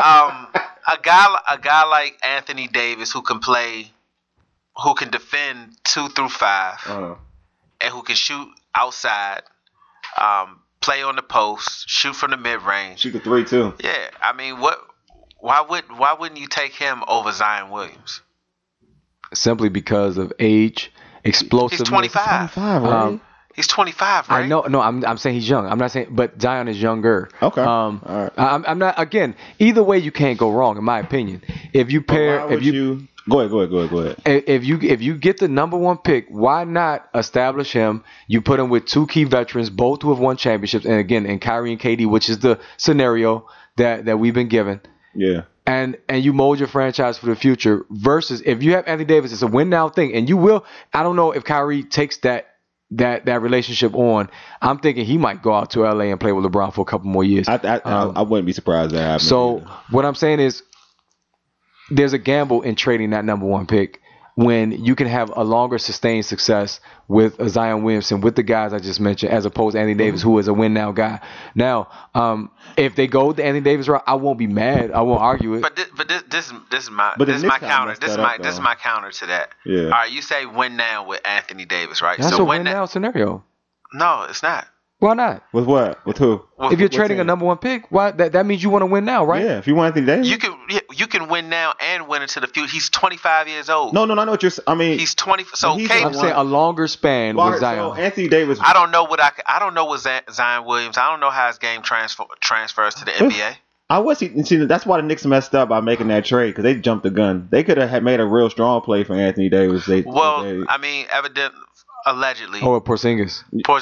Speaker 2: him.
Speaker 4: A guy like Anthony Davis who can play, who can defend 2 through 5, and who can shoot outside, play on the post, shoot from the mid range,
Speaker 2: shoot the 3 too.
Speaker 4: Yeah, I mean, why wouldn't you take him over Zion Williams?
Speaker 3: Simply because of age, explosiveness.
Speaker 4: He's 25.
Speaker 2: Right?
Speaker 4: He's 25, right?
Speaker 3: I know. No, I'm saying he's young. I'm not saying, but Zion is younger.
Speaker 2: Okay.
Speaker 3: All right. I'm not. Again, either way, you can't go wrong, in my opinion. If you pair,
Speaker 2: Go ahead.
Speaker 3: If you get the number 1 pick, why not establish him? You put him with 2 key veterans, both who have won championships, and again, in Kyrie and KD, which is the scenario that we've been given.
Speaker 2: Yeah.
Speaker 3: And you mold your franchise for the future versus if you have Anthony Davis, it's a win now thing. And you will. I don't know if Kyrie takes that relationship on. I'm thinking he might go out to LA and play with LeBron for a couple more years.
Speaker 2: I wouldn't be surprised that happens.
Speaker 3: So what I'm saying is there's a gamble in trading that number 1 pick when you can have a longer sustained success with a Zion Williamson, with the guys I just mentioned, as opposed to Anthony Davis, who is a win now guy. Now, if they go the Anthony Davis route, I won't be mad. I won't argue it.
Speaker 4: But this is my counter. This is my counter to that.
Speaker 2: Yeah.
Speaker 4: All right, you say win now with Anthony Davis, right?
Speaker 3: That's a win now scenario.
Speaker 4: No, it's not.
Speaker 3: Why not?
Speaker 2: With what? With who?
Speaker 3: If you're trading a number 1 pick, why? That means you want to win now, right?
Speaker 2: Yeah. If you want Anthony Davis,
Speaker 4: you can win now and win into the future. He's 25 years old.
Speaker 2: No. I know what you're. I mean,
Speaker 4: he's 20. So
Speaker 3: I'm saying a longer span with Zion.
Speaker 2: So Anthony Davis.
Speaker 4: I don't know what Zion Williams. I don't know how his game transfers to the NBA.
Speaker 2: See, that's why the Knicks messed up by making that trade because they jumped the gun. They could have made a real strong play for Anthony Davis.
Speaker 4: I mean, allegedly.
Speaker 3: Or Porzingis.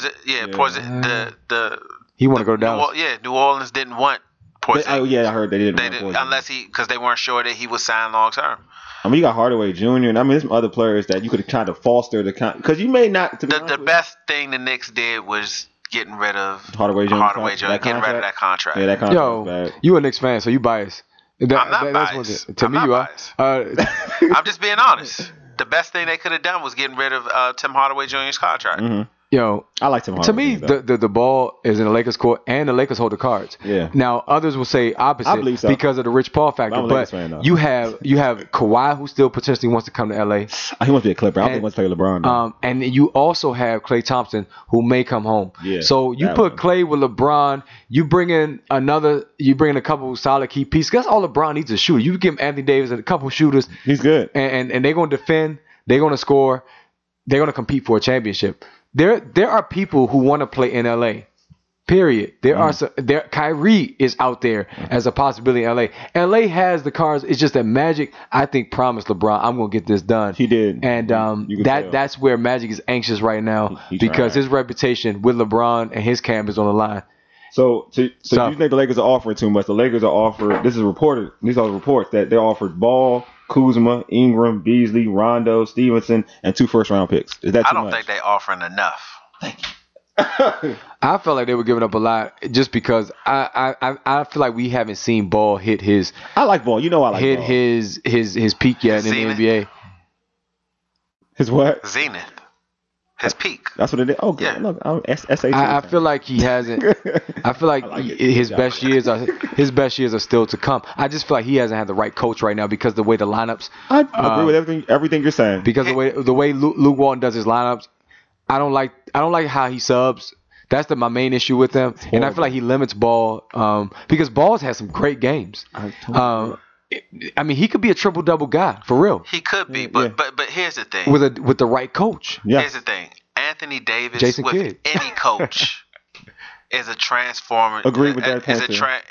Speaker 3: He want to go to Dallas.
Speaker 4: New Orleans didn't want Porzingis.
Speaker 2: I heard they didn't.
Speaker 4: Unless because they weren't sure that he would sign long term.
Speaker 2: I mean, you got Hardaway Jr. and I mean, there's some other players that you could kind of foster because you may not.
Speaker 4: The best thing the Knicks did was getting rid of
Speaker 2: Hardaway Jr.
Speaker 4: Getting rid of that contract.
Speaker 2: Yeah, that contract was bad.
Speaker 3: You a Knicks fan, so you biased.
Speaker 4: I'm not biased. To me, you are. I'm just being honest. The best thing they could have done was getting rid of Tim Hardaway Jr.'s contract.
Speaker 2: Mm-hmm. I like Tim Hardaway.
Speaker 3: To me, the ball is in the Lakers' court, and the Lakers hold the cards.
Speaker 2: Yeah.
Speaker 3: Now, others will say opposite because of the Rich Paul factor. But you have Kawhi, who still potentially wants to come to LA.
Speaker 2: He wants to be a Clipper. I don't think he wants to play LeBron.
Speaker 3: And you also have Klay Thompson, who may come home.
Speaker 2: Yeah,
Speaker 3: so you put Klay with LeBron. You bring in a couple solid key pieces. That's all LeBron needs is a shooter. You give him Anthony Davis and a couple shooters.
Speaker 2: He's good.
Speaker 3: And they're going to defend. They're going to score. They're going to compete for a championship. There are people who want to play in LA. Period. There are some. Kyrie is out there as a possibility in LA. LA has the cards. It's just that Magic, I think, promised LeBron, I'm gonna get this done.
Speaker 2: He did,
Speaker 3: and that's where Magic is anxious right now because his reputation with LeBron and his camp is on the line.
Speaker 2: So you think the Lakers are offering too much? The Lakers are offered. This is reported. These are reports that they offered Ball, Kuzma, Ingram, Beasley, Rondo, Stevenson, and 2 first-round picks. Is that too much?
Speaker 4: I don't think they're offering enough.
Speaker 2: Thank you.
Speaker 3: I felt like they were giving up a lot just because I feel like we haven't seen Ball hit his.
Speaker 2: I like Ball. You know I like
Speaker 3: hit
Speaker 2: Ball.
Speaker 3: his peak yet in the NBA.
Speaker 2: His what?
Speaker 4: Zenith. His peak.
Speaker 2: That's what it is. Oh, good.
Speaker 4: Yeah.
Speaker 2: Look, I'm SAT.
Speaker 3: I feel like he hasn't. I feel like his best years are still to come. I just feel like he hasn't had the right coach right now because of the way the lineups.
Speaker 2: I agree with everything you're saying.
Speaker 3: Because the way Luke Walton does his lineups, I don't like how he subs. That's my main issue with him, and I feel like he limits Ball because Ball's had some great games. I mean, he could be a triple-double guy for real.
Speaker 4: He could be, but here's the thing.
Speaker 3: With the right coach.
Speaker 2: Yeah.
Speaker 4: Here's the thing. Anthony Davis
Speaker 3: Jason
Speaker 4: with
Speaker 3: Kidd.
Speaker 4: any coach is a transformer.
Speaker 2: Agree with that.
Speaker 4: Is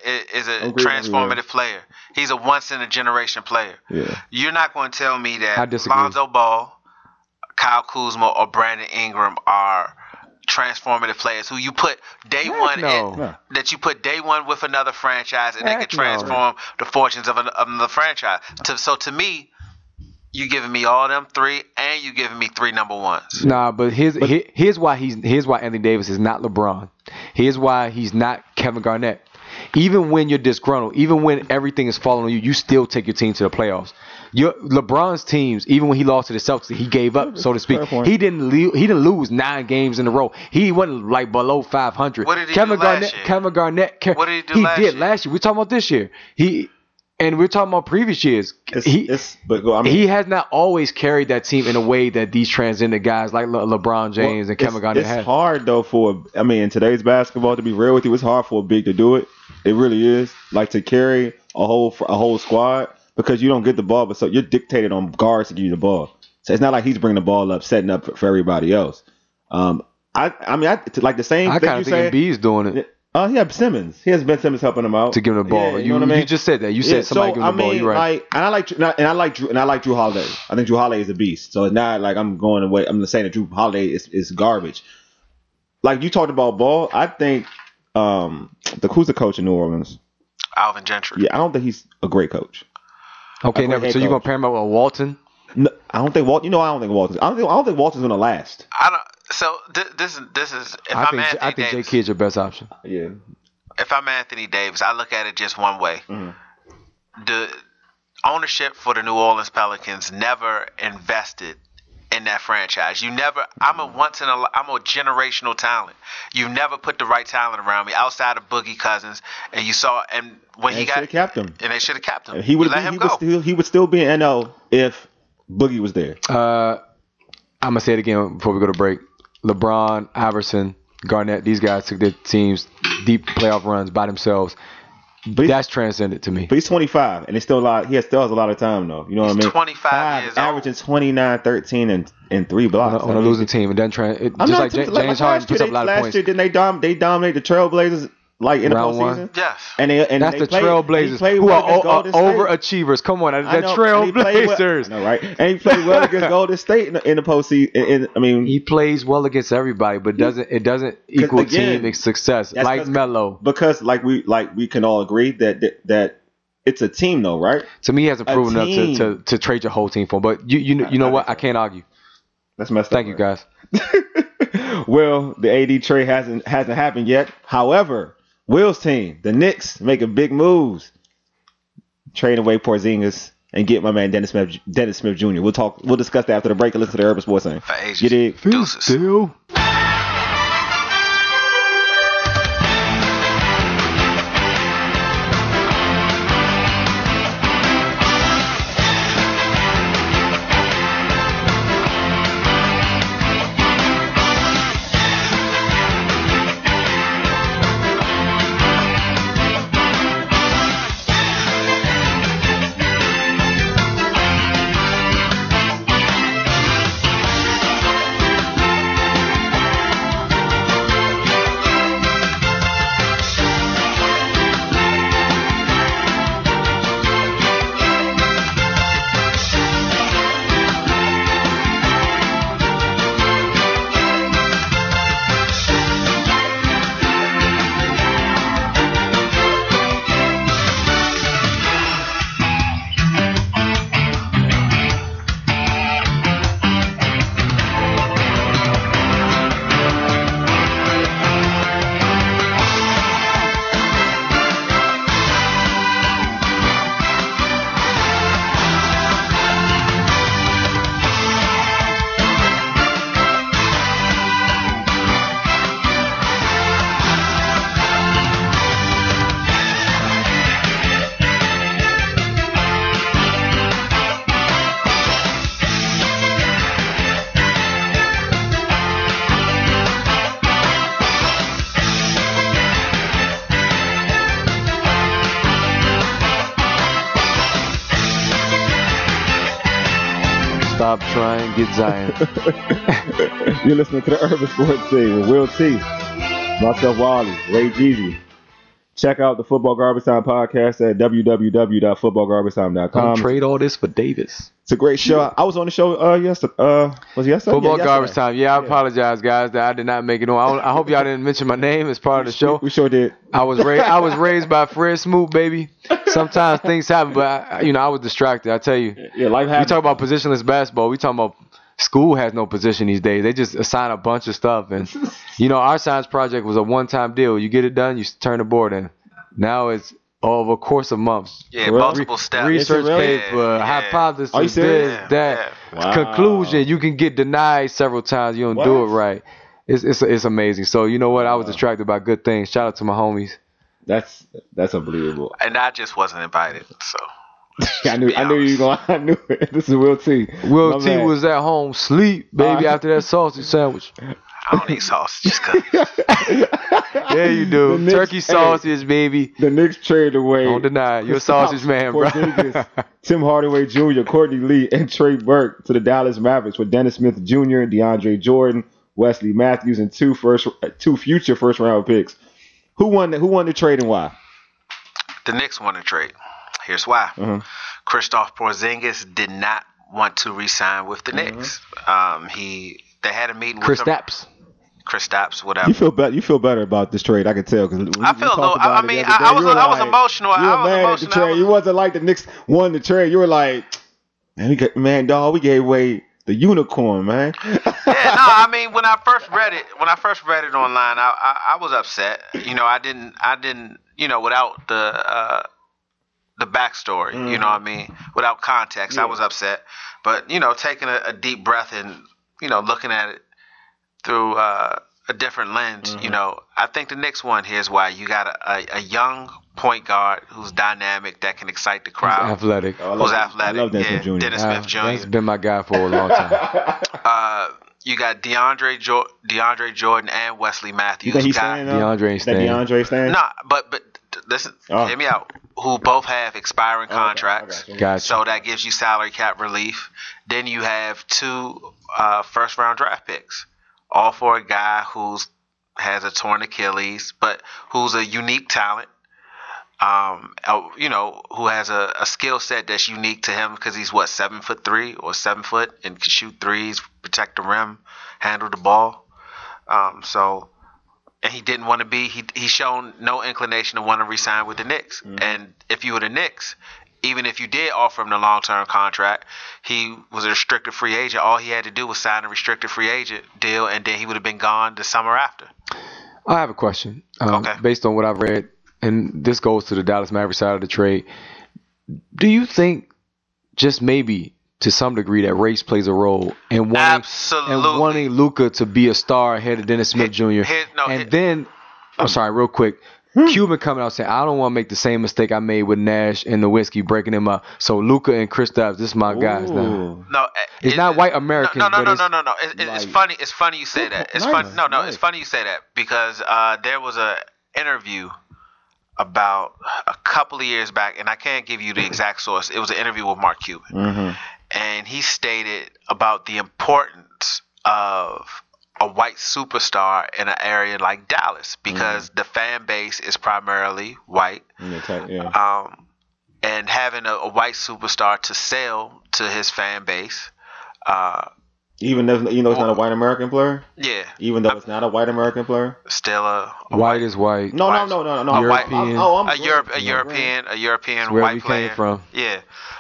Speaker 4: a transformative player. He's a once-in-a-generation player.
Speaker 2: Yeah.
Speaker 4: You're not going to tell me that Lonzo Ball, Kyle Kuzma, or Brandon Ingram are transformative players who you put day one that you put day one with another franchise and they can transform the fortunes of the franchise. So to me, you giving me all them 3 and you giving me 3 number ones.
Speaker 3: Nah, but here's why Anthony Davis is not LeBron. Here's why he's not Kevin Garnett. Even when you're disgruntled, even when everything is falling on you, you still take your team to the playoffs. LeBron's teams, even when he lost to the Celtics, he gave up, so to speak. He didn't lose 9 games in a row. He wasn't like below 500.
Speaker 4: What did he do last year?
Speaker 3: Kevin Garnett.
Speaker 4: What did he do
Speaker 3: last year? We're talking about this year. And we're talking about previous years. He has not always carried that team in a way that these transcendent guys like LeBron James and Kevin Garnett have.
Speaker 2: It's hard though in today's basketball, to be real with you, it's hard for a big to do it. It really is. Like to carry a whole squad because you don't get the ball, but so you're dictated on guards to give you the ball. So it's not like he's bringing the ball up, setting up for everybody else. I like the same.
Speaker 3: I kind of think Embiid's doing it.
Speaker 2: Yeah, Simmons. He has Ben Simmons helping him out
Speaker 3: to give him the ball.
Speaker 2: Yeah, you know what I mean?
Speaker 3: You just said that. You said somebody give him the ball. You're right.
Speaker 2: And I like Drew Holiday. I think Drew Holiday is a beast. So it's not like I'm going away. I'm saying that Drew Holiday is garbage. Like you talked about Ball, I think who's the coach in New Orleans?
Speaker 4: Alvin Gentry.
Speaker 2: Yeah, I don't think he's a great coach.
Speaker 3: Okay, so you're gonna pair him up with Walton?
Speaker 2: No, I don't think Walton. I don't think Walton's gonna last.
Speaker 4: So this is.
Speaker 3: I think J. Kidd's your best option.
Speaker 2: Yeah.
Speaker 4: If I'm Anthony Davis, I look at it just one way.
Speaker 2: Mm-hmm.
Speaker 4: The ownership for the New Orleans Pelicans never invested in that franchise. I'm a generational talent. You never put the right talent around me outside of Boogie Cousins, and you saw when he got
Speaker 2: kept him,
Speaker 4: and they should have kept him.
Speaker 2: He would still be in NO if Boogie was there.
Speaker 3: I'm gonna say it again before we go to break. LeBron, Iverson, Garnett, these guys took their teams deep playoff runs by themselves. But that's transcendent to me.
Speaker 2: But he's 25, and he still has a lot of time, though. You know what I mean?
Speaker 4: 25 years old. Averaging
Speaker 2: 29, 13, and 3 blocks.
Speaker 3: On a losing team. And then just like James Harden puts up a lot of points.
Speaker 2: Last year, didn't they dominate the Trailblazers like in the postseason?
Speaker 4: Yes.
Speaker 2: And
Speaker 3: that's the Trailblazers who are overachievers. Come on, the Trailblazers.
Speaker 2: I know, right? And he played well against Golden State in the postseason.
Speaker 3: He plays well against everybody, but it doesn't equal team success like Melo.
Speaker 2: Because we can all agree that it's a team, though, right?
Speaker 3: To me, he hasn't proven enough to trade your whole team for him. But you know what? I can't argue.
Speaker 2: That's messed up.
Speaker 3: Thank you, guys.
Speaker 2: Well, the AD trade hasn't happened yet. However, Will's team, the Knicks, making big moves, trading away Porzingis and get my man Dennis Smith Jr. We'll discuss that after the break and listen to the Urban Sports Thing.
Speaker 4: Get it?
Speaker 3: Deuces. stop trying, get Zion.
Speaker 2: You're listening to the Urban Sports Team with Will T, myself, Wally, Ray Jeezy. Check out the Football Garbage Time podcast at www.footballgarbagetime.com.
Speaker 3: Don't trade all this for Davis.
Speaker 2: It's a great show. I was on the show yesterday. Was it yesterday?
Speaker 3: Football Garbage Time. Yeah, I apologize, guys, that I did not make it on. I hope y'all didn't mention my name as part of the show.
Speaker 2: We sure did.
Speaker 3: I was raised by Fred Smoot, baby. Sometimes things happen, but I was distracted. I tell you.
Speaker 2: Yeah, life happens.
Speaker 3: We talk about positionless basketball. We talking about school has no position these days. They just assign a bunch of stuff, and our science project was a one-time deal. You get it done, you turn the board in. Now it's over a course of months.
Speaker 4: Yeah, multiple steps.
Speaker 3: Research paper, hypothesis,
Speaker 2: Are you serious?
Speaker 3: this, that,
Speaker 2: Wow.
Speaker 3: conclusion. You can get denied several times. You don't do it right. It's amazing. So you know what? I was distracted by good things. Shout out to my homies.
Speaker 2: That's unbelievable.
Speaker 4: And I just wasn't invited, so.
Speaker 2: I knew you going. I knew it. This is Will T.
Speaker 3: Will T was at home sleep, baby, after that sausage sandwich.
Speaker 4: I don't eat sausage.
Speaker 3: Yeah, you do. Turkey sausage, baby.
Speaker 2: The Knicks traded away.
Speaker 3: Don't deny it. You're a sausage man, bro.
Speaker 2: Tim Hardaway Jr., Courtney Lee, and Trey Burke to the Dallas Mavericks with Dennis Smith Jr., DeAndre Jordan, Wesley Matthews, and two future first round picks. Who won the trade and why?
Speaker 4: The Knicks won the trade. Here's why. Kristaps Porzingis did not want to re-sign with the Knicks. They had a meeting with Kristaps, whatever.
Speaker 2: You feel better about this trade? I can tell because
Speaker 4: I feel low. I mean, I was emotional.
Speaker 2: You were mad at the trade. You wasn't like the Knicks won the trade. You were like, we gave away the unicorn, man.
Speaker 4: I mean, when I first read it online, I was upset. I didn't. Without the backstory, you know what I mean? Without context, I was upset. But, taking a deep breath and, looking at it through a different lens, I think the Knicks one, here's why. You got a young point guard who's dynamic, that can excite the crowd.
Speaker 3: Athletic.
Speaker 4: Who's athletic.
Speaker 2: I love Dennis Smith Jr.
Speaker 4: Dennis Smith Jr.
Speaker 3: That's been my guy for a long time.
Speaker 4: You got DeAndre Jordan and Wesley Matthews.
Speaker 2: You think he's staying?
Speaker 3: DeAndre ain't staying.
Speaker 2: DeAndre staying?
Speaker 4: Nah, but listen, hear me out. Who both have expiring contracts.
Speaker 3: Gotcha.
Speaker 4: So that gives you salary cap relief. Then you have two first round draft picks. All for a guy who has a torn Achilles, but who's a unique talent. Who has a skill set that's unique to him because he's 7'3" or 7 foot and can shoot threes, protect the rim, handle the ball. And he didn't want to be. He's shown no inclination to want to re-sign with the Knicks. And if you were the Knicks, even if you did offer him the long-term contract, he was a restricted free agent. All he had to do was sign a restricted free agent deal, and then he would have been gone the summer after.
Speaker 3: I have a question.
Speaker 4: Okay.
Speaker 3: Based on what I've read, and this goes to the Dallas Mavericks side of the trade. Do you think, just maybe to some degree, that race plays a role in wanting Luka to be a star ahead of Dennis Smith Jr.? I'm sorry, real quick. Cuban coming out saying, I don't want to make the same mistake I made with Nash and Nowitzki breaking him up. So Luka and Kristaps, this is my guys now.
Speaker 4: No,
Speaker 3: it's not white Americans.
Speaker 4: No. It's funny. It's funny you say that. It's funny. No. It's funny you say that because there was a interview about a couple of years back, and I can't give you the exact source. It was an interview with Mark Cuban, and he stated about the importance of a white superstar in an area like Dallas because the fan base is primarily white, and having a white superstar to sell to his fan base.
Speaker 2: Even though it's not a white American player?
Speaker 4: Yeah.
Speaker 2: Even though it's not a white American player?
Speaker 4: Still a
Speaker 3: white is white.
Speaker 2: No.
Speaker 3: European.
Speaker 4: A European white player.
Speaker 3: Came from.
Speaker 4: Yeah.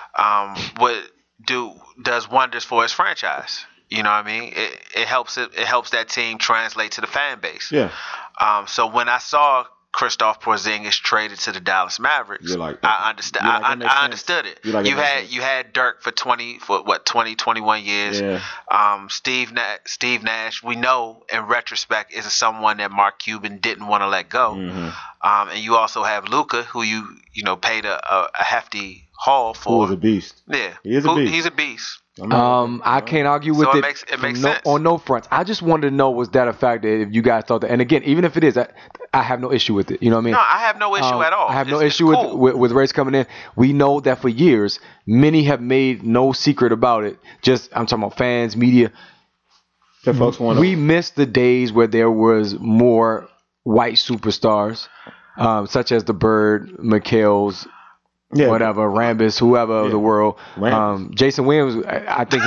Speaker 4: Does wonders for his franchise. You know what I mean? It helps that team translate to the fan base.
Speaker 2: Yeah.
Speaker 4: So when I saw Kristaps Porzingis traded to the Dallas Mavericks, I understood. I understood it. You had Dirk for 21 years.
Speaker 2: Yeah.
Speaker 4: Steve Nash, we know in retrospect, is someone that Mark Cuban didn't want to let go. And you also have Luka, who you paid a hefty haul for.
Speaker 2: Who's a beast.
Speaker 4: Yeah,
Speaker 2: he is a beast.
Speaker 4: He's a beast.
Speaker 3: I can't argue with it.
Speaker 4: It makes sense
Speaker 3: on no fronts. I just wanted to know, was that a fact that if you guys thought that? And again, even if it is, I have no issue with it. You know what I mean?
Speaker 4: No, I have no issue at all.
Speaker 3: I have no issue with Race coming in. We know that for years, many have made no secret about it. I'm talking about fans, media.
Speaker 2: The folks want.
Speaker 3: We missed the days where there was more white superstars, such as the Bird, McHale's. Yeah, whatever, Rambis, whoever of the world. Jason Williams, I think.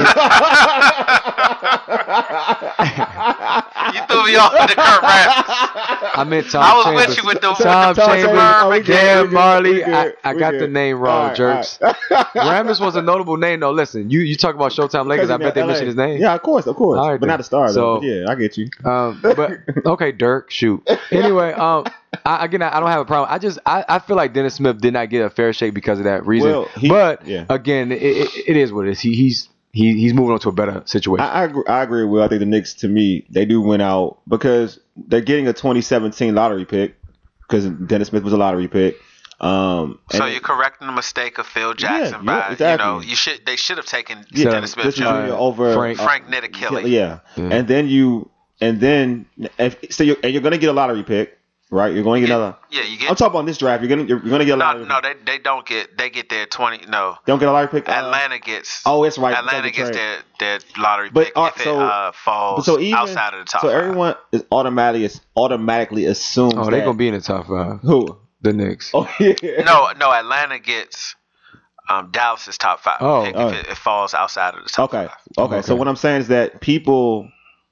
Speaker 4: You threw me off with the Kurt Rambis.
Speaker 3: I meant Tom Chambers.
Speaker 4: I was with you with the
Speaker 3: Tom Chambers. Yeah, Marley. I got the name wrong, jerks. Rambis was a notable name, though. Listen, you talk about Showtime Lakers. I bet they mentioned his name.
Speaker 2: Yeah, of course.
Speaker 3: All right,
Speaker 2: but not a star, though. Yeah, I get you.
Speaker 3: But okay, Dirk, shoot. Anyway, I don't have a problem. I feel like Dennis Smith did not get a fair shake because of that reason. Well, again, it is what it is. He's moving on to a better situation.
Speaker 2: I agree with Will. I think the Knicks, to me, they do win out because they're getting a 2017 lottery pick because Dennis Smith was a lottery pick.
Speaker 4: So you're correcting the mistake of Phil Jackson by
Speaker 2: exactly.
Speaker 4: They should have taken Dennis Smith
Speaker 2: over
Speaker 4: Frank Ntilikina.
Speaker 2: Yeah, and then you're gonna get a lottery pick. Right, you're going to get another.
Speaker 4: Yeah, you get.
Speaker 2: I'm talking about this draft. You're gonna get a lottery.
Speaker 4: No, they don't get. They get their 20. No,
Speaker 2: they don't get a lottery pick.
Speaker 4: Atlanta gets.
Speaker 2: Oh, it's right.
Speaker 4: Atlanta gets their lottery pick if it falls outside of the top.
Speaker 2: So everyone is automatically assumes.
Speaker 3: Oh, they're gonna be in the top 5.
Speaker 2: Who?
Speaker 3: The Knicks.
Speaker 2: Oh yeah.
Speaker 4: No, Atlanta gets. Dallas's top 5 pick if it falls outside of the top 5.
Speaker 2: Okay. So what I'm saying is that people.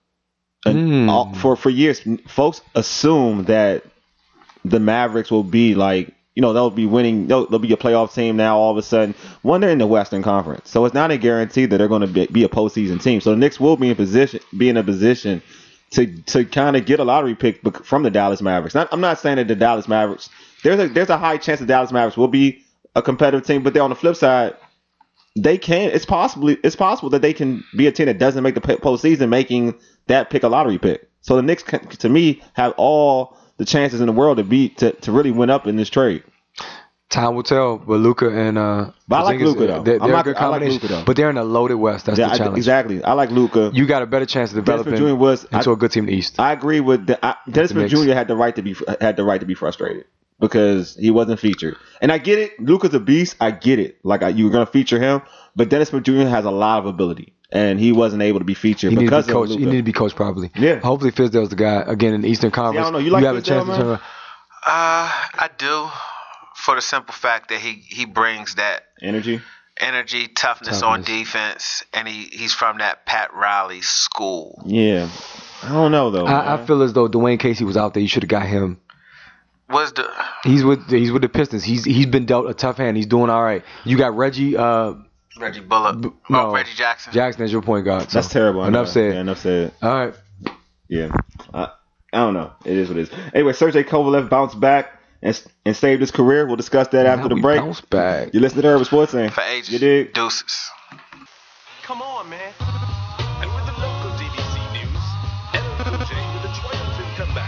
Speaker 2: For years, folks assume that the Mavericks will be like, they'll be winning. They'll be a playoff team now. All of a sudden, when they're in the Western Conference, so it's not a guarantee that they're going to be a postseason team. So the Knicks will be in a position to kind of get a lottery pick from the Dallas Mavericks. I'm not saying that the Dallas Mavericks. There's a high chance the Dallas Mavericks will be a competitive team, but they're on the flip side. They can. It's possible that they can be a team that doesn't make the postseason, making that pick a lottery pick. So the Knicks, to me, have all the chances in the world to really win up in this trade.
Speaker 3: Time will tell with Luka and.
Speaker 2: But I like Luka though.
Speaker 3: They're a good combination, but they're in a loaded West. That's the challenge.
Speaker 2: Exactly. I like Luka.
Speaker 3: You got a better chance of developing into a good team in the East.
Speaker 2: I agree with Dennis Smith Jr. had the right to be frustrated because he wasn't featured, and I get it. Luka's a beast. I get it. Like you were gonna feature him, but Dennis Smith Jr. has a lot of ability. And he wasn't able to be featured because of Luka.
Speaker 3: He needed to be coached properly.
Speaker 2: Yeah.
Speaker 3: Hopefully Fizdale's the guy again in the Eastern Conference.
Speaker 2: I don't know. You like
Speaker 3: have a chance to turn around.
Speaker 4: I do, for the simple fact that he brings that
Speaker 2: energy,
Speaker 4: toughness on defense, and he's from that Pat Riley school.
Speaker 2: Yeah. I don't know though.
Speaker 3: I feel as though Dwayne Casey was out there. You should have got him. He's with the Pistons. He's been dealt a tough hand. He's doing all right. You got Reggie
Speaker 4: Bullock. Reggie Jackson.
Speaker 3: Jackson is your point guard.
Speaker 2: That's terrible.
Speaker 3: Enough said.
Speaker 2: Yeah, enough said.
Speaker 3: All right.
Speaker 2: Yeah. I don't know. It is what it is. Anyway, Sergey Kovalev bounced back and saved his career. We'll discuss that after the break.
Speaker 3: Bounce back.
Speaker 2: You listen to Urban Sports Scene.
Speaker 4: For ages.
Speaker 2: You dig?
Speaker 4: Deuces.
Speaker 6: Come on, man. And with the local DVC news, LL Cool J with a triumphant comeback.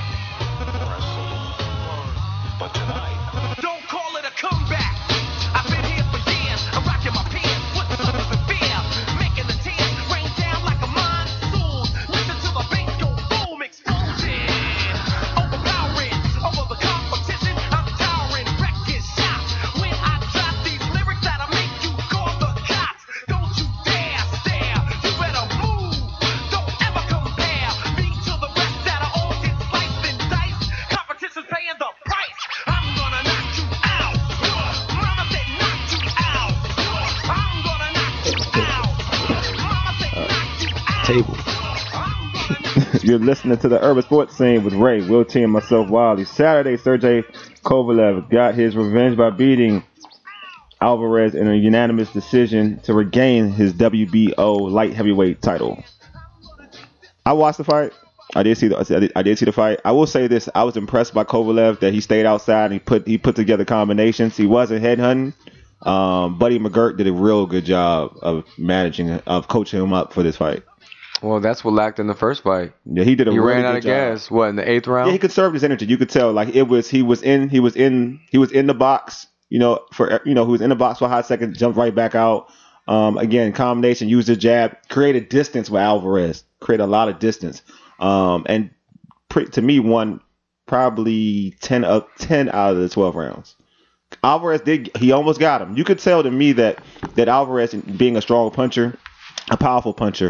Speaker 6: But tonight, don't call it a comeback. I've been here for years. I'm rocking my pants. What's up with the fear? Making the tears rain down like a monsoon. Listen to the bass go boom, explosion. Overpowering over the competition. I'm towering, wrecking shots. When I drop these lyrics that'll make you call the cops. Don't you dare stare. You better move. Don't ever compare me to the rest that are all get sliced and diced. Competition's paying the price. I'm gonna knock you out. Mama said knock you out. I'm gonna knock you out. Mama said knock you out.
Speaker 3: Table.
Speaker 2: You're listening to the Urban Sports Scene with Ray, Will T, and myself, Wiley. Saturday, Sergey Kovalev got his revenge by beating Alvarez in a unanimous decision to regain his WBO light heavyweight title. I watched the fight. I did see the fight. I will say this: I was impressed by Kovalev that he stayed outside and he put together combinations. He wasn't headhunting. Buddy McGirt did a real good job of coaching him up for this fight.
Speaker 3: Well, that's what lacked in the first fight.
Speaker 2: Yeah, he did a
Speaker 3: He
Speaker 2: really
Speaker 3: ran out
Speaker 2: good
Speaker 3: of
Speaker 2: job.
Speaker 3: gas. What, in the 8th round?
Speaker 2: Yeah, he conserved his energy. You could tell, like he was in the box. He was in the box for a hot second, jumped right back out. Again, combination, used his jab, created distance with Alvarez, created a lot of distance, and to me won probably 10 out of the 12 rounds. Alvarez he almost got him. You could tell to me that Alvarez, being a strong puncher, a powerful puncher,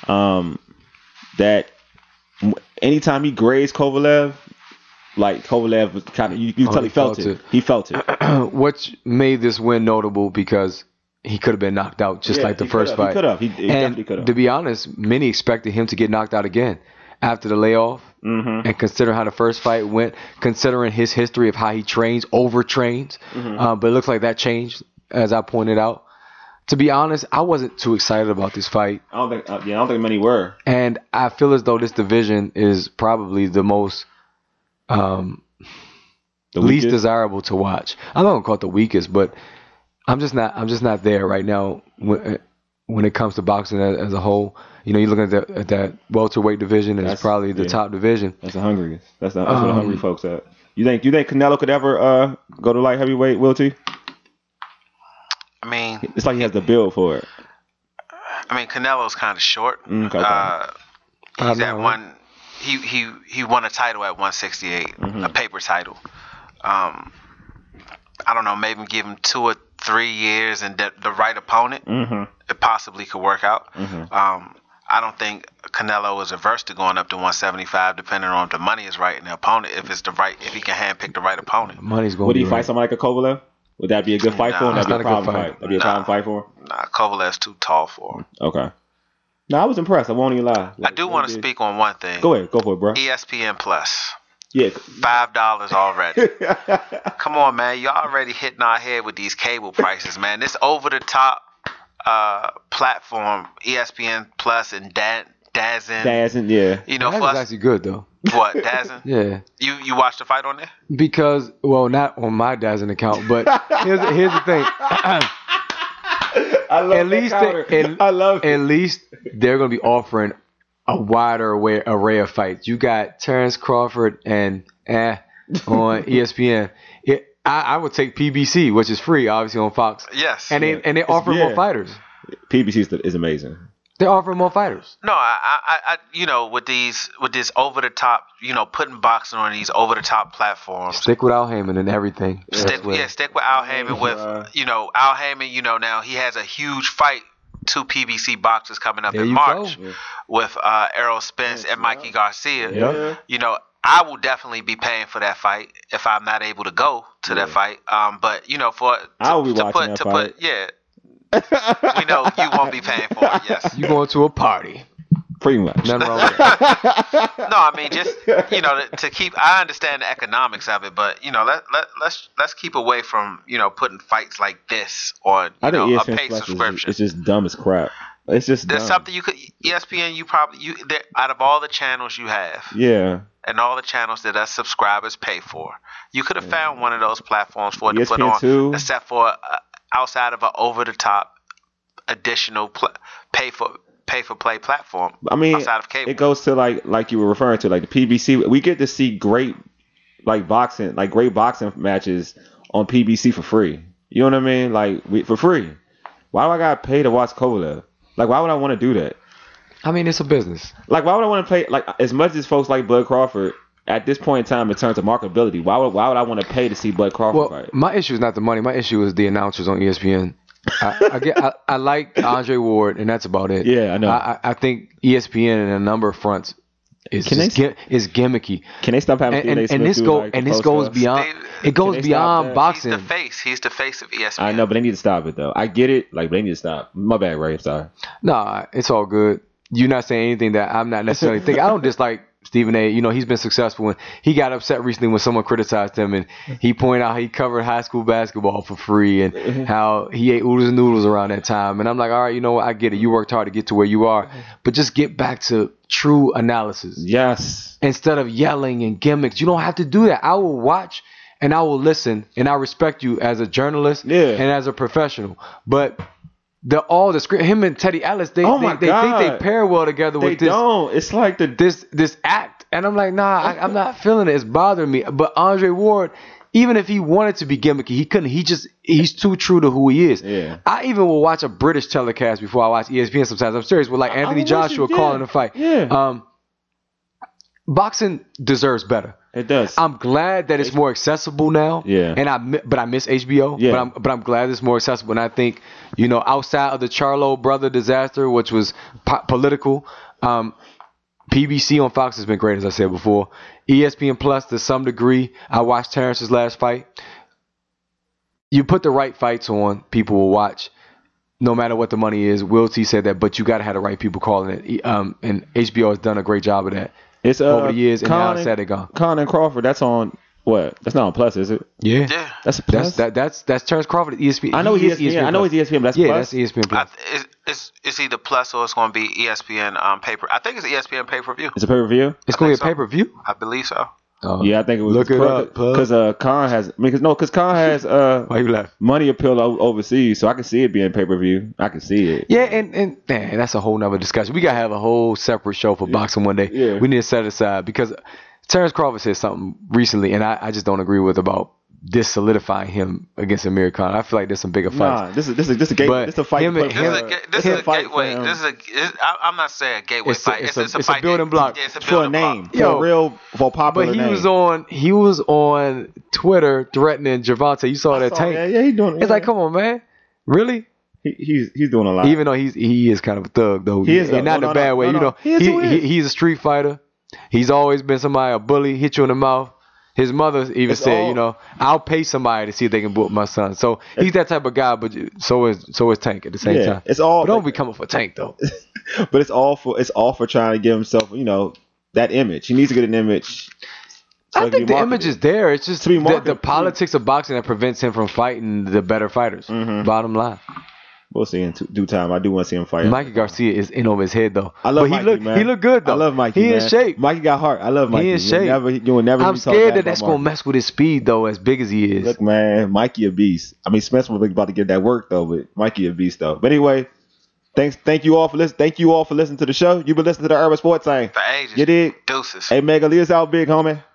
Speaker 2: that anytime he grazed Kovalev, like Kovalev was kind of, you tell he felt it. He felt it.
Speaker 3: What made this win notable because he could have been knocked out just like the first fight.
Speaker 2: He could have. He definitely could have.
Speaker 3: To be honest, many expected him to get knocked out again after the layoff.
Speaker 2: Mm-hmm.
Speaker 3: And considering how the first fight went, considering his history of how he trains, overtrains, but it looks like that changed, as I pointed out. To be honest, I wasn't too excited about this fight.
Speaker 2: I don't think many were.
Speaker 3: And I feel as though this division is probably the most least desirable to watch. I'm not gonna call it the weakest, but I'm just not there right now when it comes to boxing as a whole. You're looking at that welterweight division, and it's probably the top division.
Speaker 2: That's the hungriest. That's where the hungry folks at. You think Canelo could ever go to light heavyweight, Will T?
Speaker 4: I mean,
Speaker 2: it's like he has the build for it.
Speaker 4: I mean, Canelo's kind of short.
Speaker 2: Okay.
Speaker 4: He's at one. He won a title at 168, a paper title. I don't know, maybe give him 2 or 3 years and the right opponent, it possibly could work out. I don't think Canelo is averse to going up to 175, depending on if the money is right and the opponent, if he can handpick the right opponent.
Speaker 3: Money's going.
Speaker 2: Would he fight somebody like a Kovalev? Would that be a good fight for him? That'd be a problem fight. That'd be a problem fight for him.
Speaker 4: Nah, Kovalev's too tall for him.
Speaker 2: Okay. No, I was impressed. I won't even lie.
Speaker 4: I do want to speak on one thing.
Speaker 2: Go ahead. Go for it, bro.
Speaker 4: ESPN Plus.
Speaker 2: Yeah.
Speaker 4: $5 already. Come on, man. You're already hitting our head with these cable prices, man. This over-the-top platform, ESPN Plus and DAZN.
Speaker 2: DAZN, yeah.
Speaker 3: That's actually good, though.
Speaker 4: What, DAZN?
Speaker 3: Yeah.
Speaker 4: You watched the fight on there?
Speaker 3: Because, well, not on my DAZN account, but here's the thing.
Speaker 2: I love
Speaker 3: At least they're going to be offering a wider array of fights. You got Terrence Crawford and on ESPN. I would take PBC, which is free, obviously on Fox.
Speaker 4: Yes.
Speaker 3: And they offer more fighters.
Speaker 2: PBC is amazing.
Speaker 3: They're offering more fighters.
Speaker 4: No, I with this over the top, putting boxing on these over the top platforms.
Speaker 3: Stick with Al Heyman and everything.
Speaker 4: Stick with Al Heyman with Al Heyman. Now he has a huge fight. 2 PBC boxers coming up in March with Errol Spence and Mikey Garcia.
Speaker 2: Yeah.
Speaker 4: I will definitely be paying for that fight if I'm not able to go to that fight. But
Speaker 2: I will be watching that fight.
Speaker 4: We know you won't be paying for it. Yes,
Speaker 3: you going to a party.
Speaker 2: Pretty much.
Speaker 3: Nothing wrong with that.
Speaker 4: No, I mean just to keep. I understand the economics of it, but let's keep away from putting fights like this on a paid subscription.
Speaker 2: It's just dumb as crap. It's just
Speaker 4: there's
Speaker 2: dumb.
Speaker 4: something you could ESPN. Out of all the channels you have, and all the channels that us subscribers pay for, you could have found one of those platforms for it to put on,
Speaker 2: too.
Speaker 4: except for outside of an over the top additional pay for play platform.
Speaker 2: I mean,
Speaker 4: outside of cable.
Speaker 2: It goes to like you were referring to, like the PBC. We get to see great boxing matches on PBC for free. You know what I mean? For free. Why do I gotta pay to watch Kovalev? Why would I want to do that?
Speaker 3: I mean, it's a business.
Speaker 2: Why would I want to pay? As much as folks like Bud Crawford, at this point in time, in terms of marketability, why would I want to pay to see Bud Crawford fight?
Speaker 3: My issue is not the money. My issue is the announcers on ESPN. I like Andre Ward, and that's about it.
Speaker 2: Yeah, I know.
Speaker 3: I think ESPN in a number of fronts is gimmicky.
Speaker 2: Can they stop having
Speaker 3: this goes beyond. It goes beyond boxing.
Speaker 4: He's the face of ESPN.
Speaker 2: I know, but they need to stop it though. I get it, but they need to stop. My bad, Ray. I'm sorry.
Speaker 3: Nah, it's all good. You're not saying anything that I'm not necessarily thinking. I don't dislike Stephen A. He's been successful, and he got upset recently when someone criticized him, and he pointed out he covered high school basketball for free, and how he ate oodles and noodles around that time. And I'm like, all right, you know what? I get it. You worked hard to get to where you are, but just get back to true analysis.
Speaker 2: Yes.
Speaker 3: Instead of yelling and gimmicks, you don't have to do that. I will watch and I will listen, and I respect you as a journalist and as a professional, but Him and Teddy Atlas, they think they pair well together with this.
Speaker 2: It's like
Speaker 3: this act, and I'm like, nah, I'm not feeling it. It's bothering me. But Andre Ward, even if he wanted to be gimmicky, he couldn't. He's too true to who he is.
Speaker 2: Yeah.
Speaker 3: I even will watch a British telecast before I watch ESPN sometimes. I'm serious. With like Anthony Joshua calling the fight.
Speaker 2: Yeah.
Speaker 3: Boxing deserves better.
Speaker 2: It does.
Speaker 3: I'm glad that it's more accessible now.
Speaker 2: Yeah.
Speaker 3: But I miss HBO.
Speaker 2: Yeah.
Speaker 3: But I'm glad it's more accessible. And I think, outside of the Charlo brother disaster, which was political, PBC on Fox has been great, as I said before. ESPN Plus to some degree. I watched Terrence's last fight. You put the right fights on, people will watch. No matter what the money is. Will T said that, but you got to have the right people calling it. And HBO has done a great job of that.
Speaker 2: It's
Speaker 3: over the years, and now it's gone.
Speaker 2: Conor and Crawford, that's on what? That's not on Plus, is it?
Speaker 3: Yeah.
Speaker 2: That's a Plus.
Speaker 3: That's Terrence Crawford at ESPN.
Speaker 2: I know he's ESPN. I know he's ESPN, but that's Plus.
Speaker 3: That's ESPN Plus.
Speaker 4: It's either Plus or it's going to be ESPN paper. I think it's ESPN pay-per-view.
Speaker 2: It's a pay-per-view?
Speaker 3: It's going to be a pay-per-view?
Speaker 4: I believe so.
Speaker 2: Yeah, I think it was.
Speaker 3: Look it up,
Speaker 2: because Khan has. Because Khan has.
Speaker 3: Why you laugh?
Speaker 2: Money appeal overseas, so I can see it being pay-per-view. I can see it.
Speaker 3: Yeah, and man, that's a whole nother discussion. We gotta have a whole separate show for boxing one day.
Speaker 2: Yeah.
Speaker 3: We need to set it aside because Terrence Crawford said something recently, and I just don't agree with about this solidifying him against Amir Khan. I feel like there's some bigger fights.
Speaker 2: Nah, this is a gateway. This is a fight.
Speaker 4: This is a gateway. I'm not saying a gateway fight. It's a fight
Speaker 3: building block.
Speaker 4: It's a
Speaker 2: for a name. For a popular
Speaker 3: name.
Speaker 2: But
Speaker 3: he was on Twitter threatening Gervonta. You saw that Tank.
Speaker 2: Yeah, he's doing it.
Speaker 3: It's like, come on, man. Really?
Speaker 2: He's doing a lot.
Speaker 3: Even though he is kind of a thug though.
Speaker 2: He is,
Speaker 3: and not in a bad way. He's a street fighter. He's always been somebody, a bully, hit you in the mouth. His mother even said, I'll pay somebody to see if they can book my son. So he's that type of guy, but so is Tank at the same time.
Speaker 2: It's all.
Speaker 3: But don't be coming for Tank though.
Speaker 2: But it's all for trying to give himself, that image. He needs to get an image.
Speaker 3: I think the image is there. It's just the politics of boxing that prevents him from fighting the better fighters. Mm-hmm. Bottom line.
Speaker 2: We'll see in due time. I do want to see him fight.
Speaker 3: Mikey Garcia is in over his head though.
Speaker 2: I love Mikey, man.
Speaker 3: He looked good though.
Speaker 2: I love Mikey.
Speaker 3: He in shape.
Speaker 2: Mikey got heart. I love Mikey.
Speaker 3: He in shape.
Speaker 2: You will never.
Speaker 3: I'm scared that that's gonna mess with his speed though, as big as he is.
Speaker 2: Look, man, Mikey a beast. I mean, Spence was about to get that work though, but Mikey a beast though. But anyway, thank you all for listening. Thank you all for listening to the show. You've been listening to the Urban Sports Thing.
Speaker 4: For ages.
Speaker 2: You did.
Speaker 4: Deuces.
Speaker 2: Hey, Mega Leah's out big, homie.